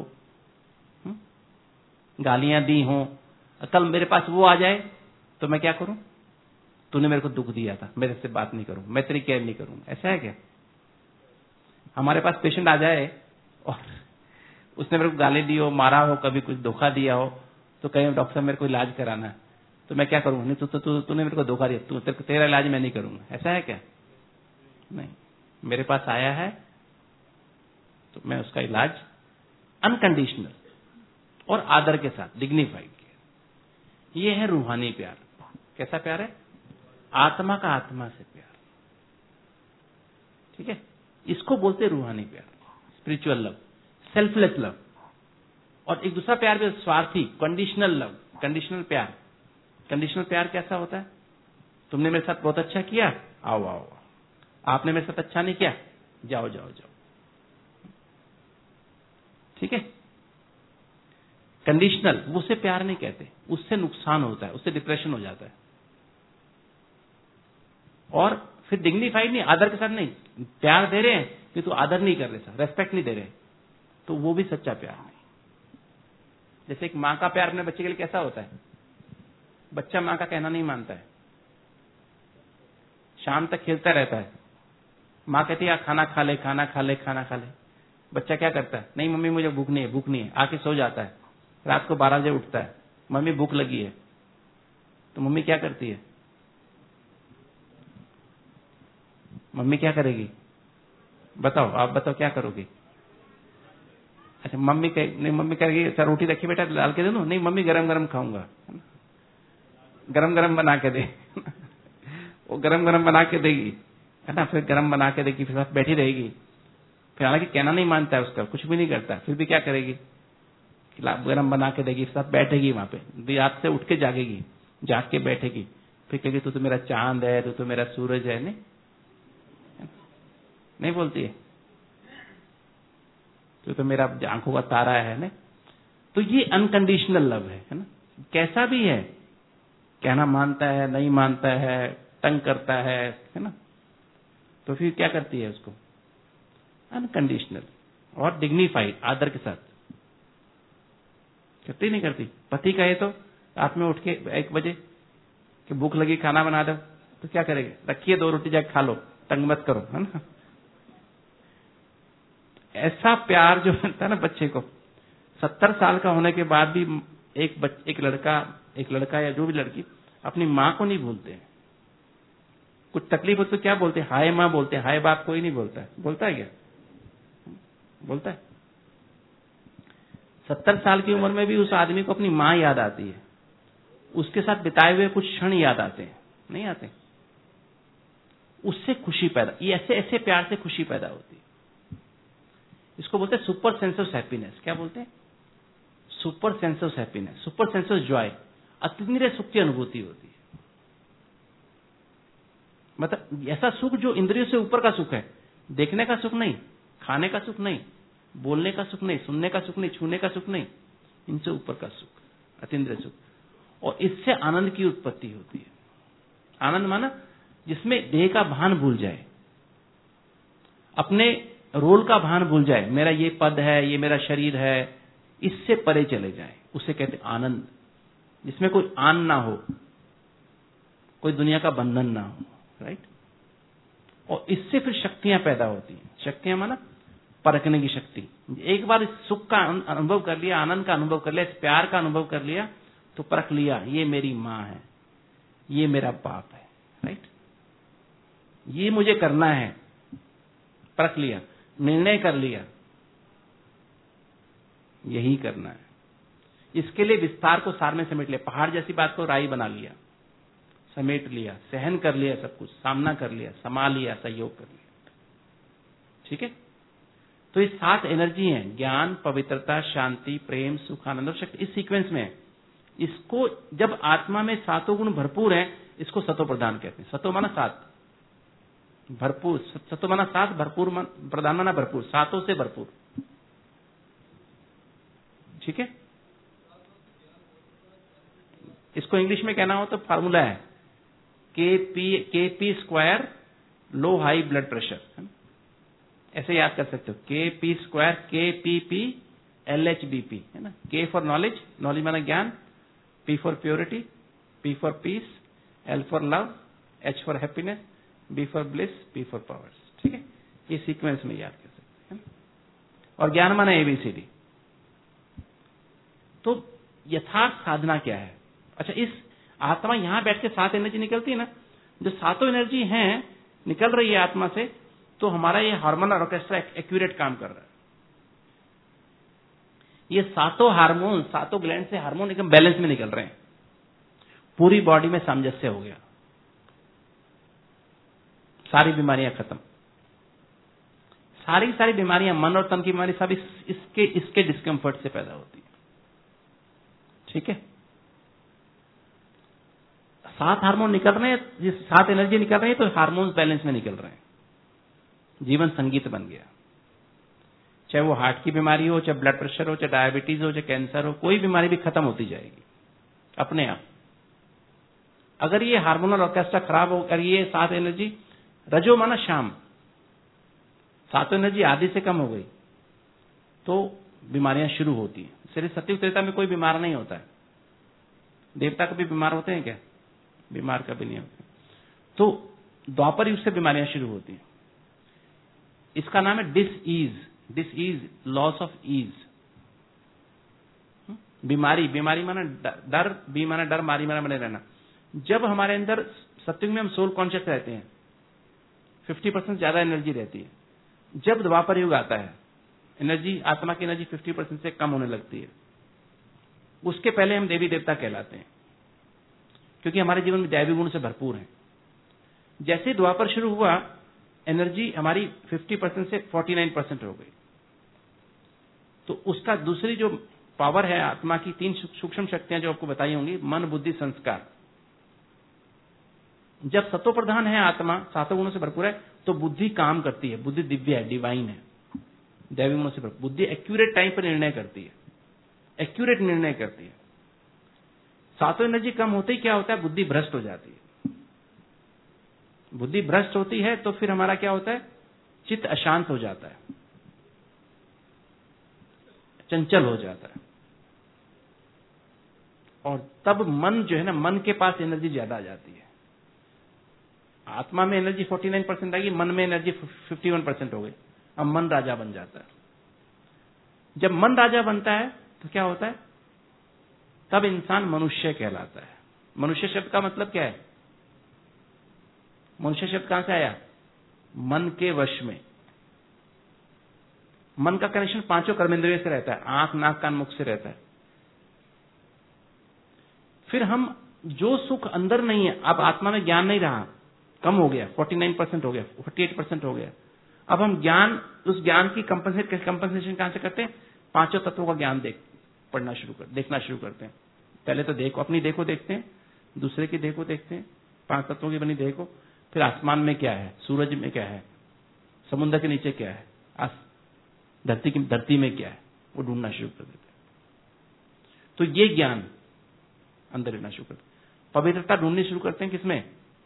गालियां दी हो, कल मेरे पास वो आ जाए तो मैं क्या करूं? तूने मेरे को दुख दिया था, मेरे से बात नहीं करूं, मैं तेरी केयर नहीं करूंगा। ऐसा है क्या? हमारे पास पेशेंट आ जाए और उसने मेरे को गाली दी हो, मारा हो, कभी कुछ धोखा दिया हो, तो कहे डॉक्टर साहब मेरे को इलाज कराना है, तो मैं क्या करूं? नहीं, तू तो तू तूने मेरे को धोखा दिया, तू तेरा इलाज मैं नहीं करूंगा। ऐसा है क्या? नहीं, मेरे पास आया है तो मैं उसका इलाज अनकंडीशनल और आदर के साथ, डिग्निफाइड किया। ये है रूहानी प्यार। कैसा प्यार है? आत्मा का आत्मा से प्यार। ठीक है, इसको बोलते हैं रूहानी प्यार, स्पिरिचुअल लव, सेल्फलेस लव। और एक दूसरा प्यार भी स्वार्थी, कंडीशनल लव, कंडीशनल प्यार। कंडीशनल प्यार कैसा होता है? तुमने मेरे साथ बहुत अच्छा किया, आओ आओ, आपने मेरे साथ अच्छा नहीं किया, जाओ जाओ जाओ। ठीक है, कंडीशनल, वो उसे प्यार नहीं कहते, उससे नुकसान होता है, उससे डिप्रेशन हो जाता है। और फिर डिग्निफाइड नहीं, आदर के साथ नहीं, प्यार दे रहे हैं कि तू आदर नहीं कर रहे, रेस्पेक्ट नहीं दे रहे, तो वो भी सच्चा प्यार नहीं। जैसे एक माँ का प्यार अपने बच्चे के लिए कैसा होता है? बच्चा माँ का कहना नहीं मानता है, शाम तक खेलता रहता है, माँ कहती है खाना खा ले, खाना खा ले, खाना खा ले। बच्चा क्या करता है? नहीं मम्मी मुझे भूख नहीं है, भूख नहीं है, आके सो जाता है। रात को बारह बजे उठता है, मम्मी भूख लगी है, तो मम्मी क्या करती है? मम्मी क्या करेगी? बताओ, आप बताओ क्या करोगे? अच्छा, मम्मी कह नहीं, मम्मी कहेगी अच्छा रोटी रखी बेटा, डाल के दे दूं? नहीं मम्मी गरम गरम खाऊंगा, गरम गरम बना के दे। वो गरम गरम बना के देगी, है ना, फिर गरम बना के देगी, फिर साथ बैठी रहेगी। फिर हालांकि कहना नहीं मानता है उसका, कुछ भी नहीं करता, फिर भी क्या करेगी? गरम बना के देगी, साथ बैठेगी वहां पे, रात से उठ के जागेगी, जाग के बैठेगी, फिर कहेगी तू तो मेरा चांद है, तू तो मेरा सूरज है। नहीं नहीं बोलती है, तू तो मेरा आंखों का तारा है ना। तो ये अनकंडीशनल लव है, है ना। कैसा भी है, कहना मानता है, नहीं मानता है, तंग करता है, है ना, तो फिर क्या करती है उसको? अनकंडीशनल और डिग्निफाइड, आदर के साथ। करती नहीं करती? पति कहे तो रात में उठ के एक बजे कि भूख लगी, खाना बना दो, तो क्या करेंगे? रखिए दो रोटी, जाके खा लो, तंग मत करो, है ना। ऐसा प्यार जो मिलता है ना बच्चे को, सत्तर साल का होने के बाद भी एक बच, एक लड़का एक लड़का या जो भी लड़की अपनी माँ को नहीं भूलते हैं। कुछ तकलीफ हो तो क्या बोलते हैं? हाय माँ बोलते हैं, हाय बाप कोई नहीं बोलता है। बोलता है क्या? बोलता है? सत्तर साल की उम्र में भी उस आदमी को अपनी माँ याद आती है, उसके साथ बिताए हुए कुछ क्षण याद आते हैं, नहीं आते? उससे खुशी पैदा, ये ऐसे ऐसे प्यार से खुशी पैदा होती है। इसको बोलते हैं सुपर सेंस ऑफ हैप्पीनेस। क्या बोलते हैं? Super sense of happiness, super sense of joy. अतिनिर सुख की अनुभूति होती है। मतलब ऐसा सुख जो इंद्रियों से ऊपर का सुख है, देखने का सुख नहीं, खाने का सुख नहीं, बोलने का सुख नहीं, सुनने का सुख नहीं, छूने का सुख नहीं, इनसे ऊपर का सुख, अतीन्द्रिय सुख। और इससे आनंद की उत्पत्ति होती है। आनंद माना जिसमें देह का भान भूल जाए, अपने रोल का भान भूल जाए, मेरा ये पद है, ये मेरा शरीर है, इससे परे चले जाए, उसे कहते आनंद। जिसमें कोई आन ना हो, कोई दुनिया का बंधन ना हो, राइट। और इससे फिर शक्तियां पैदा होती हैं। शक्तियां माना परखने की शक्ति। एक बार इस सुख का अनुभव कर लिया, आनंद का अनुभव कर लिया, इस प्यार का अनुभव कर लिया, तो परख लिया, ये मेरी माँ है, ये मेरा बाप है, राइट, ये मुझे करना है, परख लिया, निर्णय कर लिया, यही करना है। इसके लिए विस्तार को सार में समेट लिया, पहाड़ जैसी बात को राई बना लिया, समेट लिया, सहन कर लिया, सब कुछ सामना कर लिया, संभाल लिया, सहयोग कर लिया। ठीक है। तो ये सात एनर्जी हैं, ज्ञान, पवित्रता, शांति, प्रेम, सुख, आनंद और शक्ति, इस सीक्वेंस में है। इसको जब आत्मा में सातों गुण भरपूर है, इसको सतो प्रधान कहते हैं। सतो माना सात, भरपूर, सतो माना सात, भरपूर प्रधान माना भरपूर, सातों से भरपूर। ठीक है। इसको इंग्लिश में कहना हो तो फार्मूला है K P K P square, low high blood pressure, ऐसे याद कर सकते हो। K P square, K P P L H B P, है ना। के फॉर नॉलेज, नॉलेज माना ज्ञान, P for purity, P for peace, L for love, H for happiness, B for bliss, P for powers. ठीक है, ये sequence में याद कर सकते हैं। और ज्ञान माना एबीसीडी। तो यथार्थ साधना क्या है? अच्छा, इस आत्मा यहां बैठ के सात एनर्जी निकलती है ना, जो सातों एनर्जी हैं निकल रही है आत्मा से, तो हमारा ये हार्मोनल ऑर्केस्ट्रा एक्यूरेट काम कर रहा है। ये सातों हार्मोन, सातों ग्लैंड से हार्मोन एकदम बैलेंस में निकल रहे हैं, पूरी बॉडी में सामंजस्य हो गया, सारी बीमारियां खत्म। सारी सारी बीमारियां, मन और तन की बीमारी सब इस, इसके इसके डिस्कम्फर्ट से पैदा होती है। ठीक है, सात हार्मोन निकल रहे हैं, जिस सात एनर्जी निकल रही है, तो हार्मोन बैलेंस में निकल रहे हैं, जीवन संगीत बन गया। चाहे वो हार्ट की बीमारी हो, चाहे ब्लड प्रेशर हो, चाहे डायबिटीज हो, चाहे कैंसर हो, कोई बीमारी भी खत्म होती जाएगी अपने आप। अगर ये हार्मोनल ऑर्केस्ट्रा खराब हो, अगर ये सात एनर्जी, रजो माना शाम, सातों एनर्जी आधी से कम हो गई, तो बीमारियां शुरू होती हैं। सिर्फ सत्युग त्रेता में कोई बीमार नहीं होता है। देवता कभी बीमार होते हैं क्या? बीमार कभी नहीं होते। तो द्वापर युग से बीमारियां शुरू होती हैं। इसका नाम है dis ease. Dis ease, loss of ease. बीमारी, बीमारी माना डर, बी माना डर, मारी माना बने रहना। जब हमारे अंदर सत्युग में हम सोल कॉन्शियस रहते हैं, पचास परसेंट ज्यादा एनर्जी रहती है। जब द्वापर युग आता है, एनर्जी, आत्मा की एनर्जी पचास परसेंट से कम होने लगती है। उसके पहले हम देवी देवता कहलाते हैं, क्योंकि हमारे जीवन में दैवी गुण से भरपूर है। जैसे द्वापर शुरू हुआ, एनर्जी हमारी पचास परसेंट से उनचास परसेंट हो गई। तो उसका दूसरी जो पावर है आत्मा की, तीन सूक्ष्म शक्तियां जो आपको बताई होंगी, मन, बुद्धि, संस्कार। जब सत्व प्रधान है आत्मा, सातों गुणों से भरपूर है, तो बुद्धि काम करती है। बुद्धि दिव्य है, डिवाइन है, दैवी गुणों से भरपूर। बुद्धि एक्यूरेट टाइम पर निर्णय करती है, एक्यूरेट निर्णय करती है। सातों एनर्जी कम होते ही क्या होता है? बुद्धि भ्रष्ट हो जाती है। बुद्धि भ्रष्ट होती है तो फिर हमारा क्या होता है? चित्त अशांत हो जाता है, चंचल हो जाता है, और तब मन जो है ना, मन के पास एनर्जी ज्यादा आ जाती है। आत्मा में एनर्जी उनचास परसेंट आएगी, मन में एनर्जी इक्यावन परसेंट हो गई। अब मन राजा बन जाता है। जब मन राजा बनता है तो क्या होता है? तब इंसान मनुष्य कहलाता है। मनुष्य शब्द का मतलब क्या है? मनुष्य शब्द कहां से आया? मन के वश में। मन का कनेक्शन पांचों कर्मेंद्रियों से रहता है, आंख, नाक, कान, मुख से रहता है। फिर हम जो सुख अंदर नहीं है, अब आत्मा में ज्ञान नहीं रहा, कम हो गया, उनचास परसेंट हो गया, अड़तालीस परसेंट हो गया। अब हम ज्ञान, उस ज्ञान की कंपनसेट कंपनसेशन कहां से करते हैं? पांचों तत्वों का ज्ञान देख पढ़ना शुरू कर देखना शुरू करते हैं। पहले तो देखो, अपनी देखो देखते हैं, दूसरे की देखो देखते हैं, पांच तत्वों की बनी देखो, फिर आसमान में क्या है, सूरज में क्या है, समुद्र के नीचे क्या है, धरती की धरती में क्या है, वो ढूंढना शुरू कर देते हैं। तो ये ज्ञान अंदर लेना शुरू करते हैं। पवित्रता ढूंढनी शुरू करते हैं किसमें?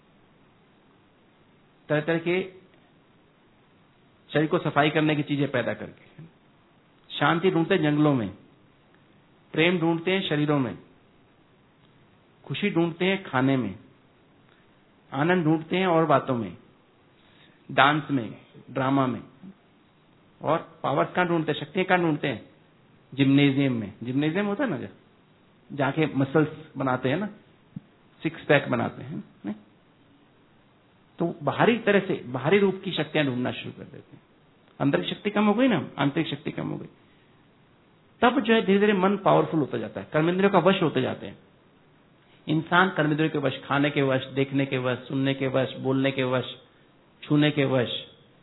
तरह तरह के शरीर को सफाई करने की चीजें पैदा करके। शांति ढूंढते हैं जंगलों में, प्रेम ढूंढते हैं शरीरों में, खुशी ढूंढते हैं खाने में, आनंद ढूंढते हैं और बातों में, डांस में, ड्रामा में, और पावर्स कहां ढूंढते हैं? शक्तियां कहां ढूंढते हैं? जिम्नेजियम में। जिम्नेजियम होता है ना, जहां के मसल्स बनाते हैं ना, सिक्स पैक बनाते हैं ने? तो बाहरी तरह से, बाहरी रूप की शक्तियां ढूंढना शुरू कर देते हैं। अंदर की शक्ति कम हो गई ना, आंतरिक शक्ति कम हो गई, तब जो है धीरे धीरे मन पावरफुल होता जाता है, कर्मेंद्रियों का वश होते जाते हैं। इंसान कर्मेंद्रियों के वश, खाने के वश, देखने के वश, सुनने के वश, बोलने के वश, छूने के वश,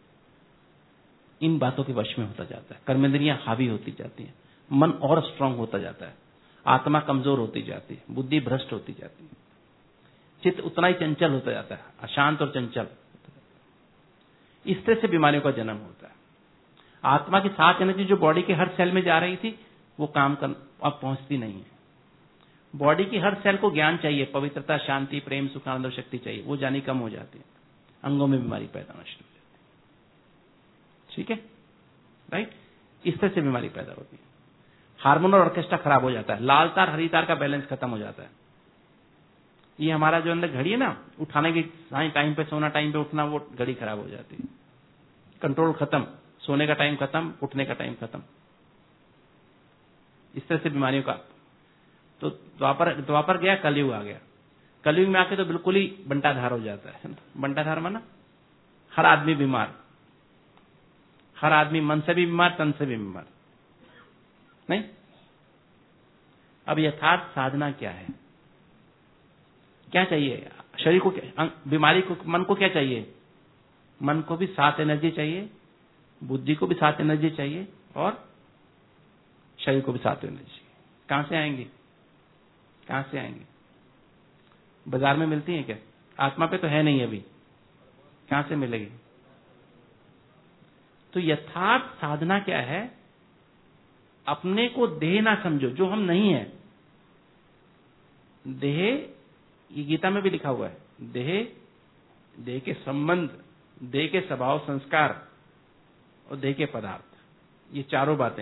इन बातों के वश में होता जाता है। कर्मेंद्रियां हावी होती जाती हैं, मन और स्ट्रांग होता जाता है, आत्मा कमजोर होती जाती है, बुद्धि भ्रष्ट होती जाती है, चित्त उतना ही चंचल होता जाता है, अशांत और चंचल। इस तरह से बीमारियों का जन्म होता है। आत्मा की सात एनर्जी जो बॉडी के हर सेल में जा रही थी, वो काम कर अब पहुंचती नहीं है। बॉडी की हर सेल को ज्ञान चाहिए, पवित्रता, शांति, प्रेम, सुखानंद और शक्ति चाहिए, वो जानी कम हो जाती है, अंगों में बीमारी पैदा होना शुरू हो जाती है। ठीक है, राइट? इस तरह से बीमारी पैदा होती है। हार्मोनल ऑर्केस्ट्रा खराब हो जाता है, लाल तार हरी तार का बैलेंस खत्म हो जाता है, ये हमारा जो अंदर घड़ी है ना, उठाने की टाइम पे सोना, टाइम पे उठना, वो घड़ी खराब हो जाती है। कंट्रोल खत्म, सोने का टाइम खत्म, उठने का टाइम खत्म। इस तरह से बीमारियों का तो द्वापर द्वापर गया, कलयुग आ गया। कलयुग में आके तो बिल्कुल ही बंटाधार हो जाता है। बंटाधार माना हर आदमी बीमार, हर आदमी मन से भी बीमार, तन से भी बीमार। नहीं, अब यथार्थ साधना क्या है? क्या चाहिए शरीर को? बीमारी को, मन को क्या चाहिए? मन को भी सात एनर्जी चाहिए, बुद्धि को भी सात एनर्जी चाहिए, और शरीर को भी सात एनर्जी चाहिए। कहां से आएंगे? कहां से आएंगे? बाजार में मिलती है क्या? आत्मा पे तो है नहीं अभी, कहां से मिलेगी? तो यथार्थ साधना क्या है? अपने को देह ना समझो, जो हम नहीं है। देह, ये गीता में भी लिखा हुआ है, देह, देह के संबंध, देह के स्वभाव संस्कार और देह के पदार्थ, ये चारों बातें।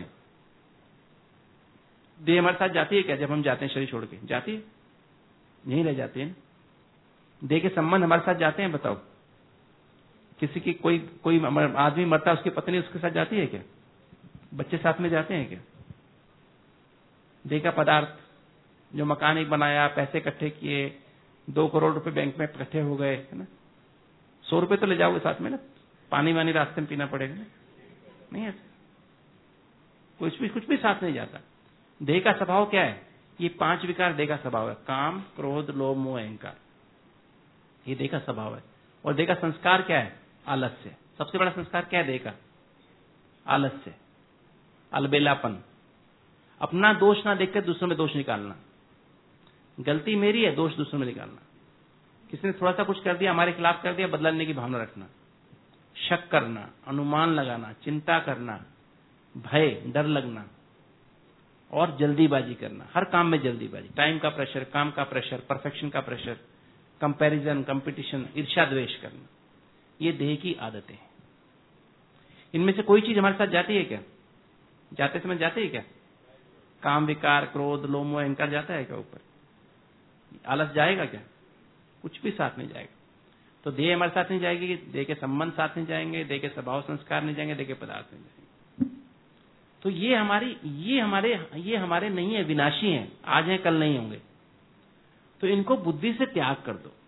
देह हमारे साथ जाती है क्या? जब हम जाते हैं शरीर छोड़ के, जाती है? नहीं रह जाती है। देह के संबंध हमारे साथ जाते हैं? बताओ, किसी की कोई कोई आदमी मरता है, उसकी पत्नी उसके साथ जाती है क्या? बच्चे साथ में जाते हैं क्या? देह का पदार्थ, जो मकान एक बनाया, पैसे इकट्ठे किए, दो करोड़ रुपए बैंक में इकट्ठे हो गए, है ना, सौ रुपए तो ले जाओगे साथ में ना, पानी वानी रास्ते में पीना पड़ेगा ना? नहीं है, कुछ भी कुछ भी साथ नहीं जाता। देह का स्वभाव क्या है? ये पांच विकार देह का स्वभाव है, काम, क्रोध, लोभ, मोह, अहंकार, ये देह का स्वभाव है। और देह का संस्कार क्या है? आलस्य। सबसे बड़ा संस्कार क्या है देह का? आलस्य, अलबेलापन, अपना दोष ना देखकर दूसरों में दोष निकालना। गलती मेरी है, दोष दूसरों में निकालना। किसी ने थोड़ा सा कुछ कर दिया, हमारे खिलाफ कर दिया, बदला लेने की भावना रखना, शक करना, अनुमान लगाना, चिंता करना, भय, डर लगना, और जल्दीबाजी करना। हर काम में जल्दीबाजी, टाइम का प्रेशर, काम का प्रेशर, परफेक्शन का प्रेशर, कंपैरिजन, कंपटीशन, ईर्ष्या द्वेष करना, ये देह की आदतें हैं। इनमें से कोई चीज हमारे साथ जाती है क्या? जाते समय जाती है क्या? काम विकार, क्रोध, लोभ, मोह, अहंकार जाता है क्या ऊपर? आलस जाएगा क्या? कुछ भी साथ नहीं जाएगा। तो देह हमारे साथ नहीं जाएगी, देह के संबंध साथ नहीं जाएंगे, देह के स्वभाव संस्कार नहीं जाएंगे, देह के पदार्थ नहीं जाएंगे। तो ये हमारी ये हमारे ये हमारे नहीं है, विनाशी हैं, आज हैं कल नहीं होंगे। तो इनको बुद्धि से त्याग कर दो।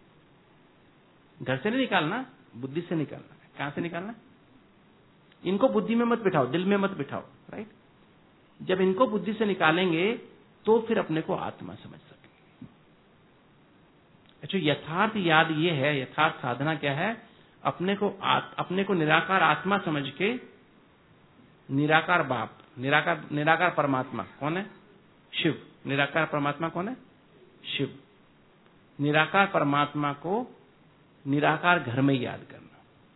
घर से नहीं निकालना, बुद्धि से निकालना। कहां से निकालना? इनको बुद्धि में मत बिठाओ, दिल में मत बिठाओ, राइट? जब इनको बुद्धि से निकालेंगे तो फिर अपने को आत्मा समझ सकेंगे। अच्छा, यथार्थ याद ये है, यथार्थ साधना क्या है? अपने को आत, अपने को निराकार आत्मा समझ के, निराकार बाप, निराकार निराकार परमात्मा कौन है? शिव। निराकार परमात्मा कौन है? शिव। निराकार परमात्मा को निराकार घर में याद करना,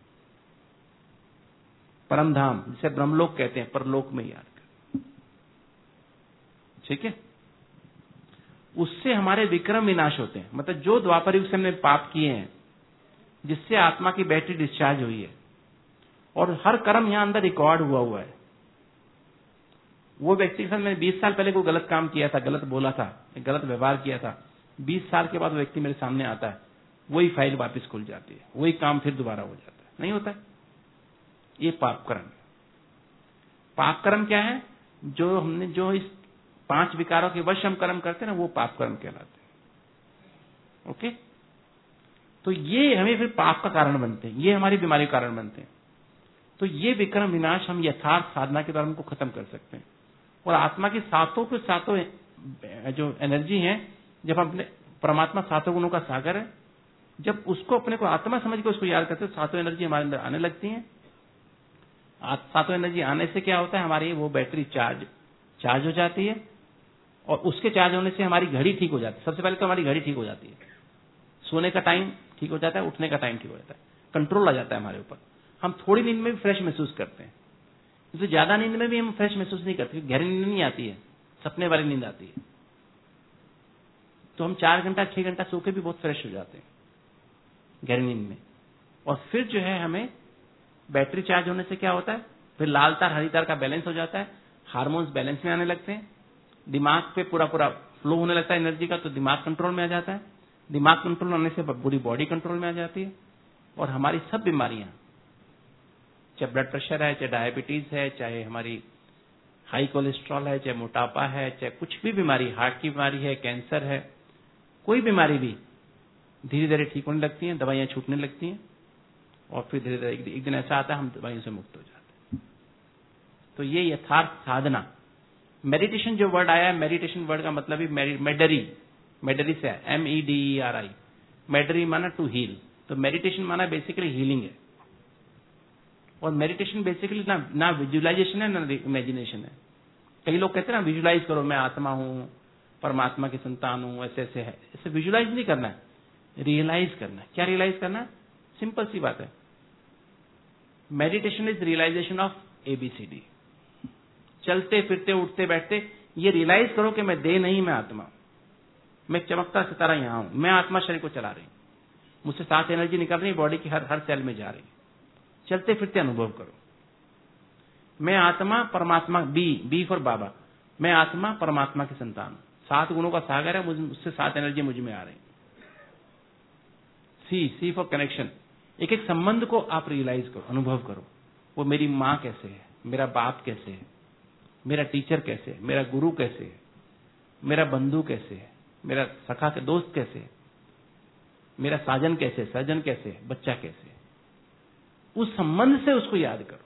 परम धाम जिसे ब्रह्मलोक कहते हैं, परलोक में याद करना। ठीक है? उससे हमारे विक्रम विनाश होते हैं। मतलब जो द्वापर युग से हमने पाप किए हैं, जिससे आत्मा की बैटरी डिस्चार्ज हुई है, और हर कर्म यहां अंदर रिकॉर्ड हुआ हुआ है। वो व्यक्ति के साथ मैंने बीस साल पहले कोई गलत काम किया था, गलत बोला था, गलत व्यवहार किया था, बीस साल के बाद वो व्यक्ति मेरे सामने आता है, वही फाइल वापस खुल जाती है, वही काम फिर दोबारा हो जाता है। नहीं होता है? ये पाप कर्म। पाप कर्म क्या है? जो हमने जो इस पांच विकारों के वश हम कर्म करते हैं ना, वो पाप कर्म कहलाते हैं। ओके? तो ये हमें फिर पाप का कारण बनते हैं, ये हमारी बीमारी का कारण बनते हैं। तो ये विक्रम विनाश हम यथार्थ साधना के द्वारा उनको खत्म कर सकते हैं। और आत्मा की सातों के सातों जो एनर्जी है, जब हम अपने परमात्मा सातों गुणों का सागर है, जब उसको अपने को आत्मा समझ के उसको याद करते हैं, सातों एनर्जी हमारे अंदर आने लगती हैं। सातों एनर्जी आने से क्या होता है? हमारी वो बैटरी चार्ज चार्ज हो जाती है, और उसके चार्ज होने से हमारी घड़ी ठीक हो जाती है। सबसे पहले तो हमारी घड़ी ठीक हो जाती है, सोने का टाइम ठीक हो जाता है, उठने का टाइम ठीक हो जाता है, कंट्रोल आ जाता है हमारे ऊपर। हम थोड़ी नींद में भी फ्रेश महसूस करते हैं, इससे ज्यादा नींद में भी हम फ्रेश महसूस नहीं करते, गहरी नींद नहीं आती है, सपने वाली नींद आती है। तो हम चार घंटा छह घंटा सो के भी बहुत फ्रेश हो जाते हैं गहरी नींद में। और फिर जो है हमें बैटरी चार्ज होने से क्या होता है? फिर लाल तार हरी तार का बैलेंस हो जाता है, हार्मोन्स बैलेंस में आने लगते हैं, दिमाग पे पूरा पूरा फ्लो होने लगता है एनर्जी का, तो दिमाग कंट्रोल में आ जाता है, दिमाग कंट्रोल होने से पूरी बॉडी कंट्रोल में आ जाती है और हमारी सब बीमारियां, चाहे ब्लड प्रेशर है, चाहे डायबिटीज है, चाहे हमारी हाई कोलेस्ट्रॉल है, चाहे मोटापा है, चाहे कुछ भी बीमारी, हार्ट की बीमारी है, कैंसर है, कोई बीमारी भी धीरे धीरे ठीक होने लगती है, दवाइयां छूटने लगती हैं और फिर धीरे धीरे एक दिन ऐसा आता है हम दवाइयों से मुक्त हो जाते हैं। तो ये यथार्थ साधना, मेडिटेशन जो वर्ड आया है, मेडिटेशन वर्ड का मतलब ही मेडरी, मेडरी से है, M E D E R I, मेडरी माना टू हील, तो मेडिटेशन माना बेसिकली हीलिंग है। और मेडिटेशन बेसिकली ना ना विजुअलाइजेशन है ना इमेजिनेशन है। कई लोग कहते हैं ना विजुअलाइज करो, मैं आत्मा हूं, परमात्मा की संतान हूं, ऐसे ऐसे है, ऐसे विजुअलाइज नहीं करना है, रियलाइज करना है। क्या रियलाइज करना है? सिंपल सी बात है, meditation is realisation of A B C D. चलते फिरते उठते बैठते ये रियलाइज करो कि मैं देह नहीं, मैं आत्मा हूं, मैं चमकता सितारा यहां हूं, मैं आत्मा शरीर को चला रही हूं, मुझसे सांस एनर्जी निकल रही है, बॉडी की हर हर सेल में जा रही है। चलते फिरते अनुभव करो, मैं आत्मा परमात्मा, बी बी फॉर बाबा, मैं आत्मा परमात्मा की संतान हूं, सात गुणों का सागर है, मुझसे सात एनर्जी मुझ में आ रही। सी सी फॉर कनेक्शन, एक एक संबंध को आप रियलाइज करो, अनुभव करो। वो मेरी माँ कैसे है, मेरा बाप कैसे है, मेरा टीचर कैसे है, मेरा गुरु कैसे है, मेरा बंधु कैसे है, मेरा सखा के दोस्त कैसे है, मेरा साजन कैसे है, सजन कैसे है, बच्चा कैसे है। उस संबंध से उसको याद करो।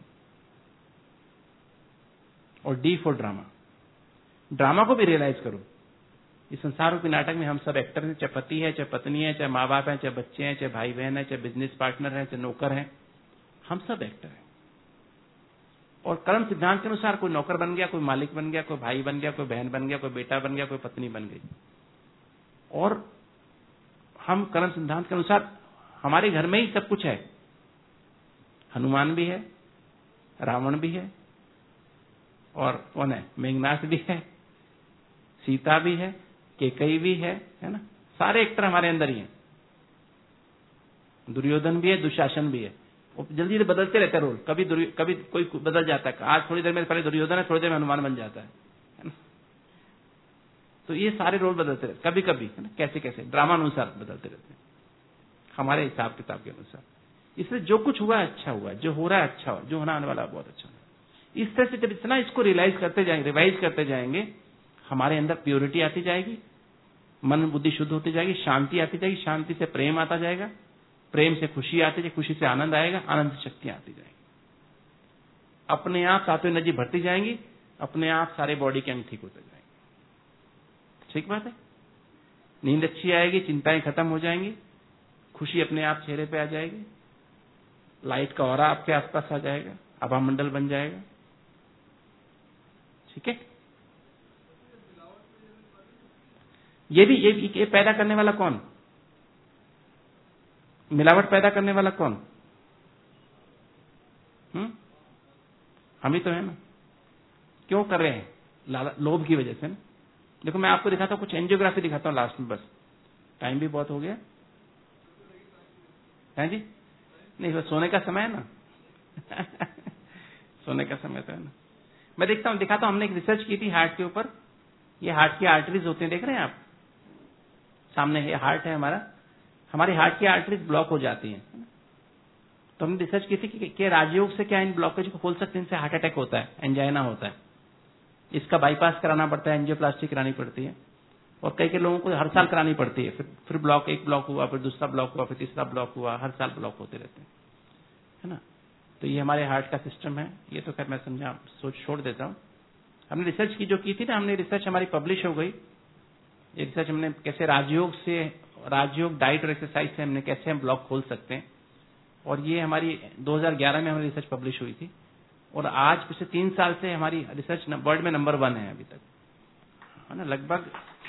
और डी फॉर ड्रामा, ड्रामा को भी रियलाइज करो। इस संसार रूपी नाटक में हम सब एक्टर हैं, चाहे पति है, चाहे पत्नी है, चाहे माँ बाप है, चाहे बच्चे हैं, चाहे भाई बहन है, चाहे बिजनेस पार्टनर है, चाहे नौकर हैं, हम सब एक्टर हैं। और कर्म सिद्धांत के अनुसार कोई नौकर बन गया, कोई मालिक बन गया, कोई भाई बन गया, कोई बहन बन गया, कोई बेटा बन गया, कोई पत्नी बन गई। और हम कर्म सिद्धांत के अनुसार हमारे घर में ही सब कुछ है। हनुमान भी है, रावण भी है, और कौन है, मेघनाथ भी है, सीता भी है, केकई भी है, है ना। सारे एक्टर हमारे अंदर ही हैं। दुर्योधन भी है, दुशासन भी है। वो जल्दी से बदलते रहते हैं रोल, कभी कभी कोई बदल जाता है, आज थोड़ी देर में पहले दुर्योधन है, थोड़ी देर में हनुमान बन जाता है, है ना। तो ये सारे रोल बदलते रहते, कभी कभी, है ना, कैसे कैसे ड्रामानुसार बदलते रहते हैं, हमारे हिसाब किताब के अनुसार। इसलिए जो कुछ हुआ है अच्छा हुआ, जो हो रहा है अच्छा हुआ, जो होना आने वाला बहुत अच्छा हुआ। इस तरह से जब इतना इसको रियलाइज करते जाएंगे, रिवाइज करते जाएंगे, हमारे अंदर प्योरिटी आती जाएगी, मन बुद्धि शुद्ध होती जाएगी, शांति आती जाएगी, शांति से प्रेम आता जाएगा, प्रेम से खुशी आती जाएगी, खुशी से आनंद आएगा, आनंद से शक्तियां आती जाएगी। अपने आप सातों एनर्जी भरती जाएंगी, अपने आप सारे बॉडी के अंग ठीक होते जाएंगे। ठीक बात है। नींद अच्छी आएगी, चिंताएं खत्म हो जाएंगी, खुशी अपने आप चेहरे पे आ जाएगी, लाइट का ऑरा आपके आसपास आ जाएगा, आभा मंडल बन जाएगा। ठीक है। ये भी ये, ये पैदा करने वाला कौन, मिलावट पैदा करने वाला कौन? हम्म हम ही तो है ना। क्यों कर रहे हैं? लोभ की वजह से ना। देखो मैं आपको दिखाता हूं, कुछ एंजियोग्राफी दिखाता हूं लास्ट में, बस टाइम भी बहुत हो गया है जी। नहीं, बस सोने का समय है ना सोने का समय तो है ना। मैं देखता हूं, दिखाता हूं, हमने एक रिसर्च की थी हार्ट के ऊपर। ये हार्ट की आर्टरीज होते हैं, देख रहे हैं आप सामने, ये हार्ट है हमारा, हमारी हार्ट की आर्टरीज ब्लॉक हो जाती हैं। तो हमने रिसर्च की थी कि, कि राजयोग से क्या इन ब्लॉकेज को खोल सकते हैं, इनसे हार्ट अटैक होता है, एंजाइना होता है, इसका बाईपास कराना पड़ता है, एंजियोप्लास्टी करानी पड़ती है, और कई कई लोगों को हर साल करानी पड़ती है। फिर फिर ब्लॉक, एक ब्लॉक हुआ, फिर दूसरा ब्लॉक हुआ, फिर तीसरा ब्लॉक हुआ, हर साल ब्लॉक होते रहते हैं, है ना। तो ये हमारे हार्ट का सिस्टम है। ये तो खैर मैं समझा, सोच छोड़ देता हूँ। हमने रिसर्च की जो की थी ना, हमने रिसर्च हमारी पब्लिश हो गई। ये रिसर्च हमने कैसे राजयोग से, राजयोग डाइट और एक्सरसाइज से हमने कैसे हम ब्लॉक खोल सकते हैं, और ये हमारी दो हज़ार ग्यारह में हमारी रिसर्च पब्लिश हुई थी। और आज पिछले तीन साल से हमारी रिसर्च वर्ल्ड में नंबर वन है अभी तक, है ना। लगभग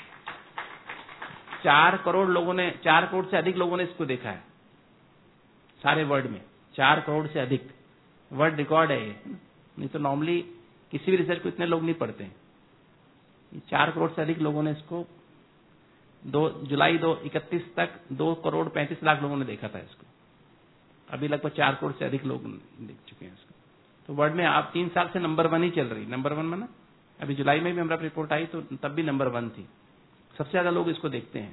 चार करोड़ लोगों ने, चार करोड़ से अधिक लोगों ने इसको देखा है सारे वर्ल्ड में। चार करोड़ से अधिक वर्ल्ड रिकॉर्ड है ये। नहीं तो नॉर्मली किसी भी रिसर्च को इतने लोग नहीं पढ़ते हैं। चार करोड़ से अधिक लोगों ने इसको, दो जुलाई दो इकतीस तक दो करोड़ पैंतीस लाख लोगों ने देखा था इसको। अभी लगभग चार करोड़ से अधिक लोग देख चुके हैं इसको। तो वर्ल्ड में आप तीन साल से नंबर वन ही चल रही, नंबर वन में ना। अभी जुलाई में भी हमारा रिपोर्ट आई तो तब भी नंबर वन थी, सबसे ज्यादा लोग इसको देखते हैं।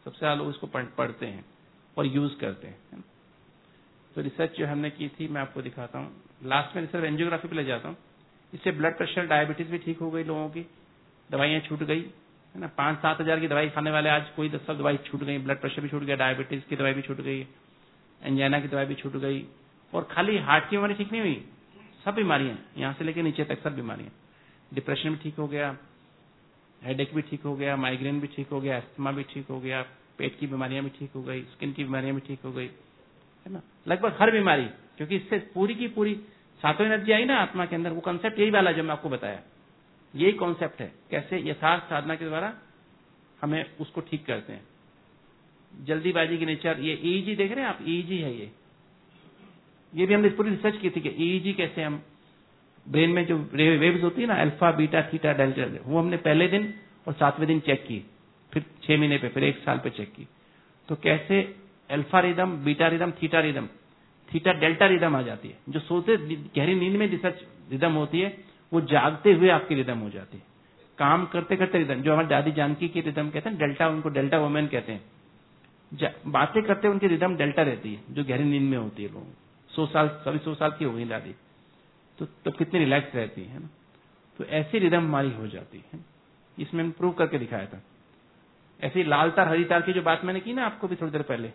सबसे ज्यादा लोग इसको पढ़, पढ़ते हैं और यूज करते हैं। तो रिसर्च जो हमने की थी मैं आपको दिखाता हूँ। लास्ट में सिर्फ एंजियोग्राफी पे ले जाता हूँ। इससे ब्लड प्रेशर, डायबिटीज भी ठीक हो गई लोगों की, दवाइयां छूट गई है ना। पांच सात हजार की दवाई खाने वाले आज कोई दस साल दवाई छूट गई, ब्लड प्रेशर भी छूट गया, डायबिटीज की दवाई भी छूट गई, एंजाइना की दवाई भी छूट गई। और खाली हार्ट की बीमारी ठीक नहीं हुई, सब बीमारियां यहां से लेकर नीचे तक सब बीमारियां। डिप्रेशन भी ठीक हो गया, हेडेक भी ठीक हो गया, माइग्रेन भी ठीक हो गया, अस्थमा भी ठीक हो गया, पेट की बीमारियां भी ठीक हो गई, स्किन की बीमारियां भी ठीक हो गई, है ना। लगभग हर बीमारी, क्योंकि इससे पूरी की पूरी सातों एनर्जी आई ना आत्मा के अंदर। वो कंसेप्ट यही वाला जो मैं आपको बताया, यही कॉन्सेप्ट है, कैसे यथार्थ साधना के द्वारा हमें उसको ठीक करते हैं। जल्दीबाजी की नेचर, ये ईईजी देख रहे हैं आप, ईईजी है ये ये भी हमने पूरी रिसर्च की थी कि ईईजी कैसे हम ब्रेन में जो वेव्स होती है ना, अल्फा, बीटा, थीटा, डेल्टा, वो हमने पहले दिन और सातवें दिन चेक की, फिर छह महीने पे, फिर एक साल पे चेक की। तो कैसे alpha rhythm, beta rhythm, theta rhythm, theta delta rhythm आ जाती है। जो सोते गहरी नींद में रिसर्च रिदम होती है, वो जागते हुए आपकी रिदम हो जाती है, काम करते करते रिदम। जो हमारी दादी जानकी की रिदम कहते हैं डेल्टा, उनको डेल्टा वुमेन कहते हैं। बातें करते उनकी रिदम डेल्टा रहती है, जो गहरी नींद में होती है। लोगों सौ साल सभी सौ साल की हो गई दादी, तो तब तो कितनी रिलैक्स रहती है ना। तो ऐसी रिदम हमारी हो जाती है, इसमें मैंने प्रूव करके दिखाया था। ऐसी लाल तार हरी तार की जो बात मैंने की ना आपको भी थोड़ी देर पहले,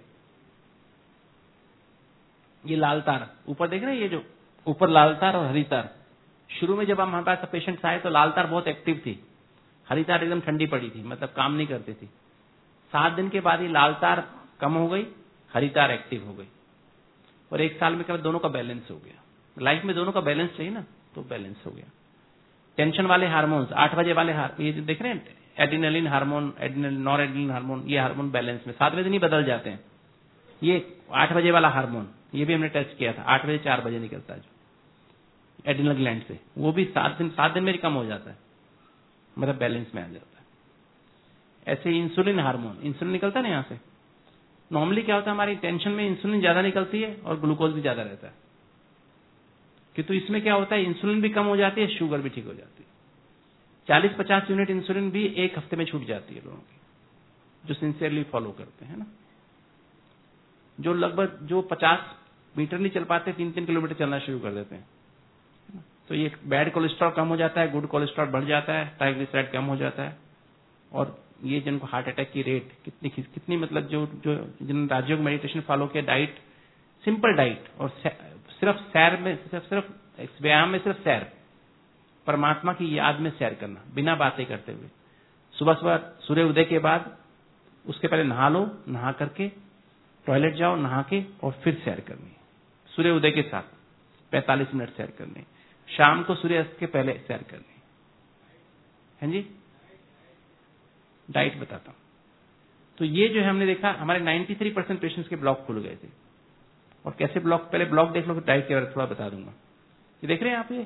ये लाल तार ऊपर देख रहे हैं, ये जो ऊपर लाल तार और हरी तार, शुरू में जब हम हमारे पास पेशेंट्स आए तो लाल तार बहुत एक्टिव थी, हरी तार एकदम ठंडी पड़ी थी, मतलब काम नहीं करती थी। सात दिन के बाद ये लाल तार कम हो गई, हरी तार एक्टिव हो गई, और एक साल में क्या दोनों का बैलेंस हो गया। लाइफ में दोनों का बैलेंस चाहिए ना, तो बैलेंस हो गया। टेंशन वाले हार्मोन्स, आठ बजे वाले हार्मोन, ये जो देख रहे हैं adrenaline hormone, adrenaline, noradrenaline hormone, ये हार्मोन बैलेंस में सातवें दिन ही बदल जाते हैं। ये आठ बजे वाला हार्मोन, ये भी हमने टेस्ट किया था, आठ बजे चार बजे निकलता है जो एड्रिनल ग्लैंड से, वो भी सात दिन सात दिन में कम हो जाता है, मतलब बैलेंस में आ जाता है। ऐसे इंसुलिन हार्मोन, इंसुलिन निकलता है ना यहाँ से। नॉर्मली क्या होता है, हमारी टेंशन में इंसुलिन ज्यादा निकलती है और ग्लूकोज भी ज्यादा रहता है, कि तो इसमें क्या होता है, इंसुलिन भी कम हो जाती है, शुगर भी ठीक हो जाती है। चालीस पचास यूनिट इंसुलिन भी एक हफ्ते में छूट जाती है लोगों की, जो सिंसियरली फॉलो करते हैं ना। जो लगभग जो पचास मीटर नहीं चल पाते, तीन तीन किलोमीटर चलना शुरू कर देते हैं। तो ये बैड कोलेस्ट्रॉल कम हो जाता है, गुड कोलेस्ट्रॉल बढ़ जाता है, ट्राइग्लिसराइड कम हो जाता है। और ये जिनको हार्ट अटैक की रेट कितनी कितनी मतलब जो जो जिन राजयोग मेडिटेशन फॉलो किया, डाइट सिंपल डाइट, और सिर्फ सैर में सिर्फ सिर्फ व्यायाम में सिर्फ सैर, परमात्मा की याद में सैर करना बिना बातें करते हुए। सुबह सुबह सूर्य उदय के बाद, उसके पहले नहा लो, नहा करके टॉयलेट जाओ, नहा के और फिर सैर करनी, सूर्य उदय के साथ पैंतालीस मिनट सैर करनी, शाम को सूर्यास्त के पहले सैर करनी है जी। डाइट बताता हूं। तो ये जो है हमने देखा, हमारे तिरानवे परसेंट पेशेंट्स के ब्लॉक खुल गए थे। और कैसे ब्लॉक, पहले ब्लॉक देख लो, फिर डाइट के बारे में थोड़ा बता दूंगा। ये देख रहे हैं आप, ये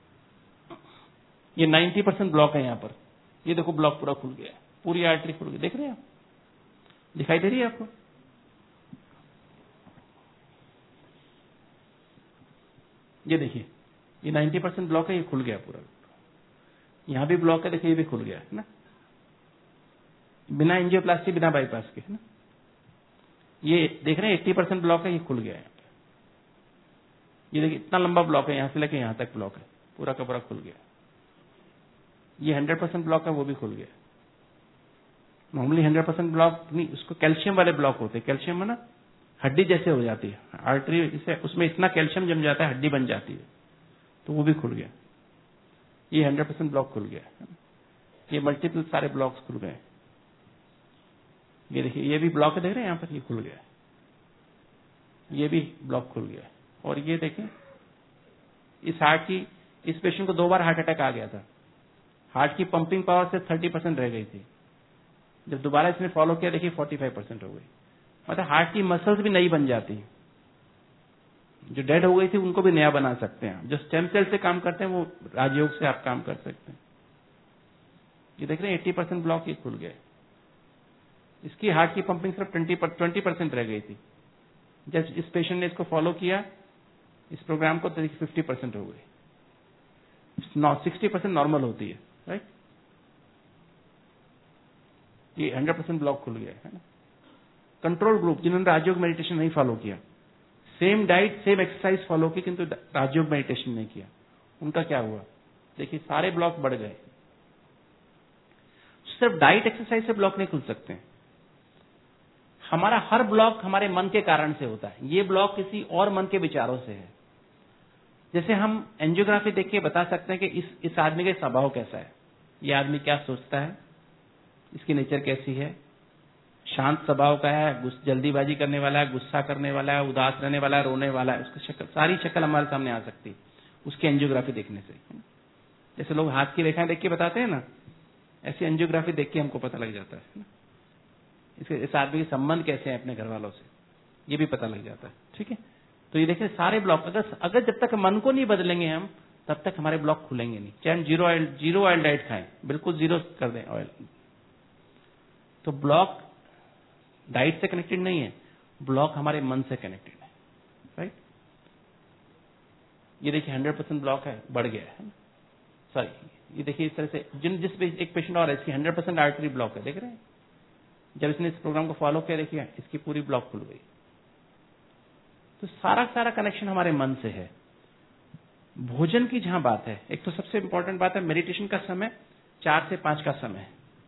ये नब्बे परसेंट ब्लॉक है यहाँ पर। ये देखो ब्लॉक पूरा खुल गया है, पूरी आर्टरी खुल गई, देख रहे हैं आप, दिखाई दे रही है आपको। ये देखिए, ये नब्बे परसेंट ब्लॉक है, ये खुल गया पूरा। यहां भी ब्लॉक है, देखिए ये भी खुल गया है ना, बिना एंजियोप्लास्टी, बिना बाईपास के, है ना। ये देख रहे हैं अस्सी परसेंट ब्लॉक है, ये खुल गया है। ये देखिए इतना लंबा ब्लॉक है, यहां से लेकर यहां तक ब्लॉक है, पूरा का पूरा खुल गया। ये सौ परसेंट ब्लॉक है, वो भी खुल गया। नॉर्मली सौ परसेंट ब्लॉक नहीं, उसको कैल्शियम वाले ब्लॉक होते हैं। कैल्शियम में ना हड्डी जैसे हो जाती है आर्टरी, जिससे उसमें इतना कैल्शियम जम जाता है, हड्डी बन जाती है, तो वो भी खुल गया। ये सौ परसेंट ब्लॉक खुल गया। ये मल्टीपल सारे ब्लॉक्स खुल गए। ये देखिए, ये भी ब्लॉक है, देख रहे हैं यहाँ पर, ये खुल गया। ये भी ब्लॉक खुल गया। और ये देखें, इस हार्ट की, इस पेशेंट को दो बार हार्ट अटैक आ गया था। हार्ट की पंपिंग पावर से तीस परसेंट रह गई थी। जब दोबारा इसने फॉलो किया, देखिए पैंतालीस परसेंट हो गई। मतलब हार्ट की मसल्स भी नई बन जाती है, जो डेड हो गई थी उनको भी नया बना सकते हैं। जो स्टेम सेल से काम करते हैं, वो राजयोग से आप काम कर सकते हैं। ये देख रहे हैं अस्सी परसेंट ब्लॉक ये खुल गया। इसकी हार्ट की पंपिंग सिर्फ ट्वेंटी परसेंट रह गई थी। जब इस पेशेंट ने इसको फॉलो किया, इस प्रोग्राम को, तो फिफ्टी परसेंट हो गई। सिक्सटी परसेंट नॉर्मल होती है, राइट। ये हंड्रेड परसेंट ब्लॉक खुल गया है ना। कंट्रोल ग्रुप जिन्होंने राजयोग मेडिटेशन नहीं फॉलो किया, same diet same exercise follow की किंतु राजयोग मेडिटेशन नहीं किया, उनका क्या हुआ? देखिए सारे ब्लॉक बढ़ गए। सिर्फ डाइट एक्सरसाइज से ब्लॉक नहीं खुल सकते। हमारा हर ब्लॉक हमारे मन के कारण से होता है, ये ब्लॉक किसी और मन के विचारों से है। जैसे हम एंजियोग्राफी देख के बता सकते हैं कि इस इस आदमी का स्वभाव कैसा है, ये आदमी क्या सोचता है, इसकी नेचर कैसी है, शांत स्वभाव का है, जल्दीबाजी करने वाला है, गुस्सा करने वाला है, उदास रहने वाला है, रोने वाला है, उसकी शक्ल, सारी शक्ल हमारे सामने आ सकती है उसकी एंजियोग्राफी देखने से। जैसे लोग हाथ की रेखाएं देख के बताते हैं ना, ऐसी एंजियोग्राफी देख के हमको पता लग जाता है इसके इस आदमी के संबंध कैसे हैं अपने घर वालों से, ये भी पता लग जाता है। ठीक है, तो ये देखिए सारे ब्लॉक, अगर अगर जब तक मन को नहीं बदलेंगे हम, तब तक हमारे ब्लॉक खुलेंगे नहीं। चाहे हम zero oil zero oil diet खाएं, बिल्कुल जीरो कर दें ऑयल, तो ब्लॉक डाइट से कनेक्टेड नहीं है, ब्लॉक हमारे मन से कनेक्टेड है। राइट, ये देखिए हंड्रेड परसेंट ब्लॉक है, बढ़ गया है। सॉरी, ये देखिए इस तरह से जिन जिस एक पेशेंट और है, इसकी हंड्रेड परसेंट आर्टरी ब्लॉक है, देख रहे हैं। जब इसने इस प्रोग्राम को फॉलो किया, देखिए इसकी पूरी ब्लॉक खुल गई। तो सारा सारा कनेक्शन हमारे मन से है। भोजन की जहां बात है, एक तो सबसे इंपॉर्टेंट बात है मेडिटेशन का समय चार से पांच का समय है,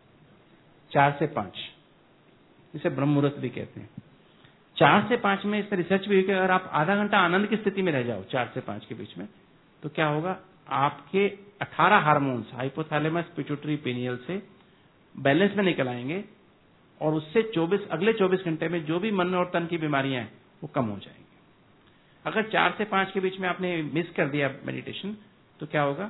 चार से पांच, इसे ब्रह्म मुहूर्त भी कहते हैं। चार से पांच में इसमें रिसर्च भी हुई कि अगर आप आधा घंटा आनंद की स्थिति में रह जाओ चार से पांच के बीच में, तो क्या होगा, आपके अठारह हार्मोन्स हाइपोथैलेमस पिट्यूटरी पिनियल से बैलेंस में निकल आएंगे और उससे चौबीस अगले चौबीस घंटे में जो भी मन और तन की बीमारियां हैं वो कम हो जाएंगी। अगर चार से पांच के बीच में आपने मिस कर दिया मेडिटेशन, तो क्या होगा,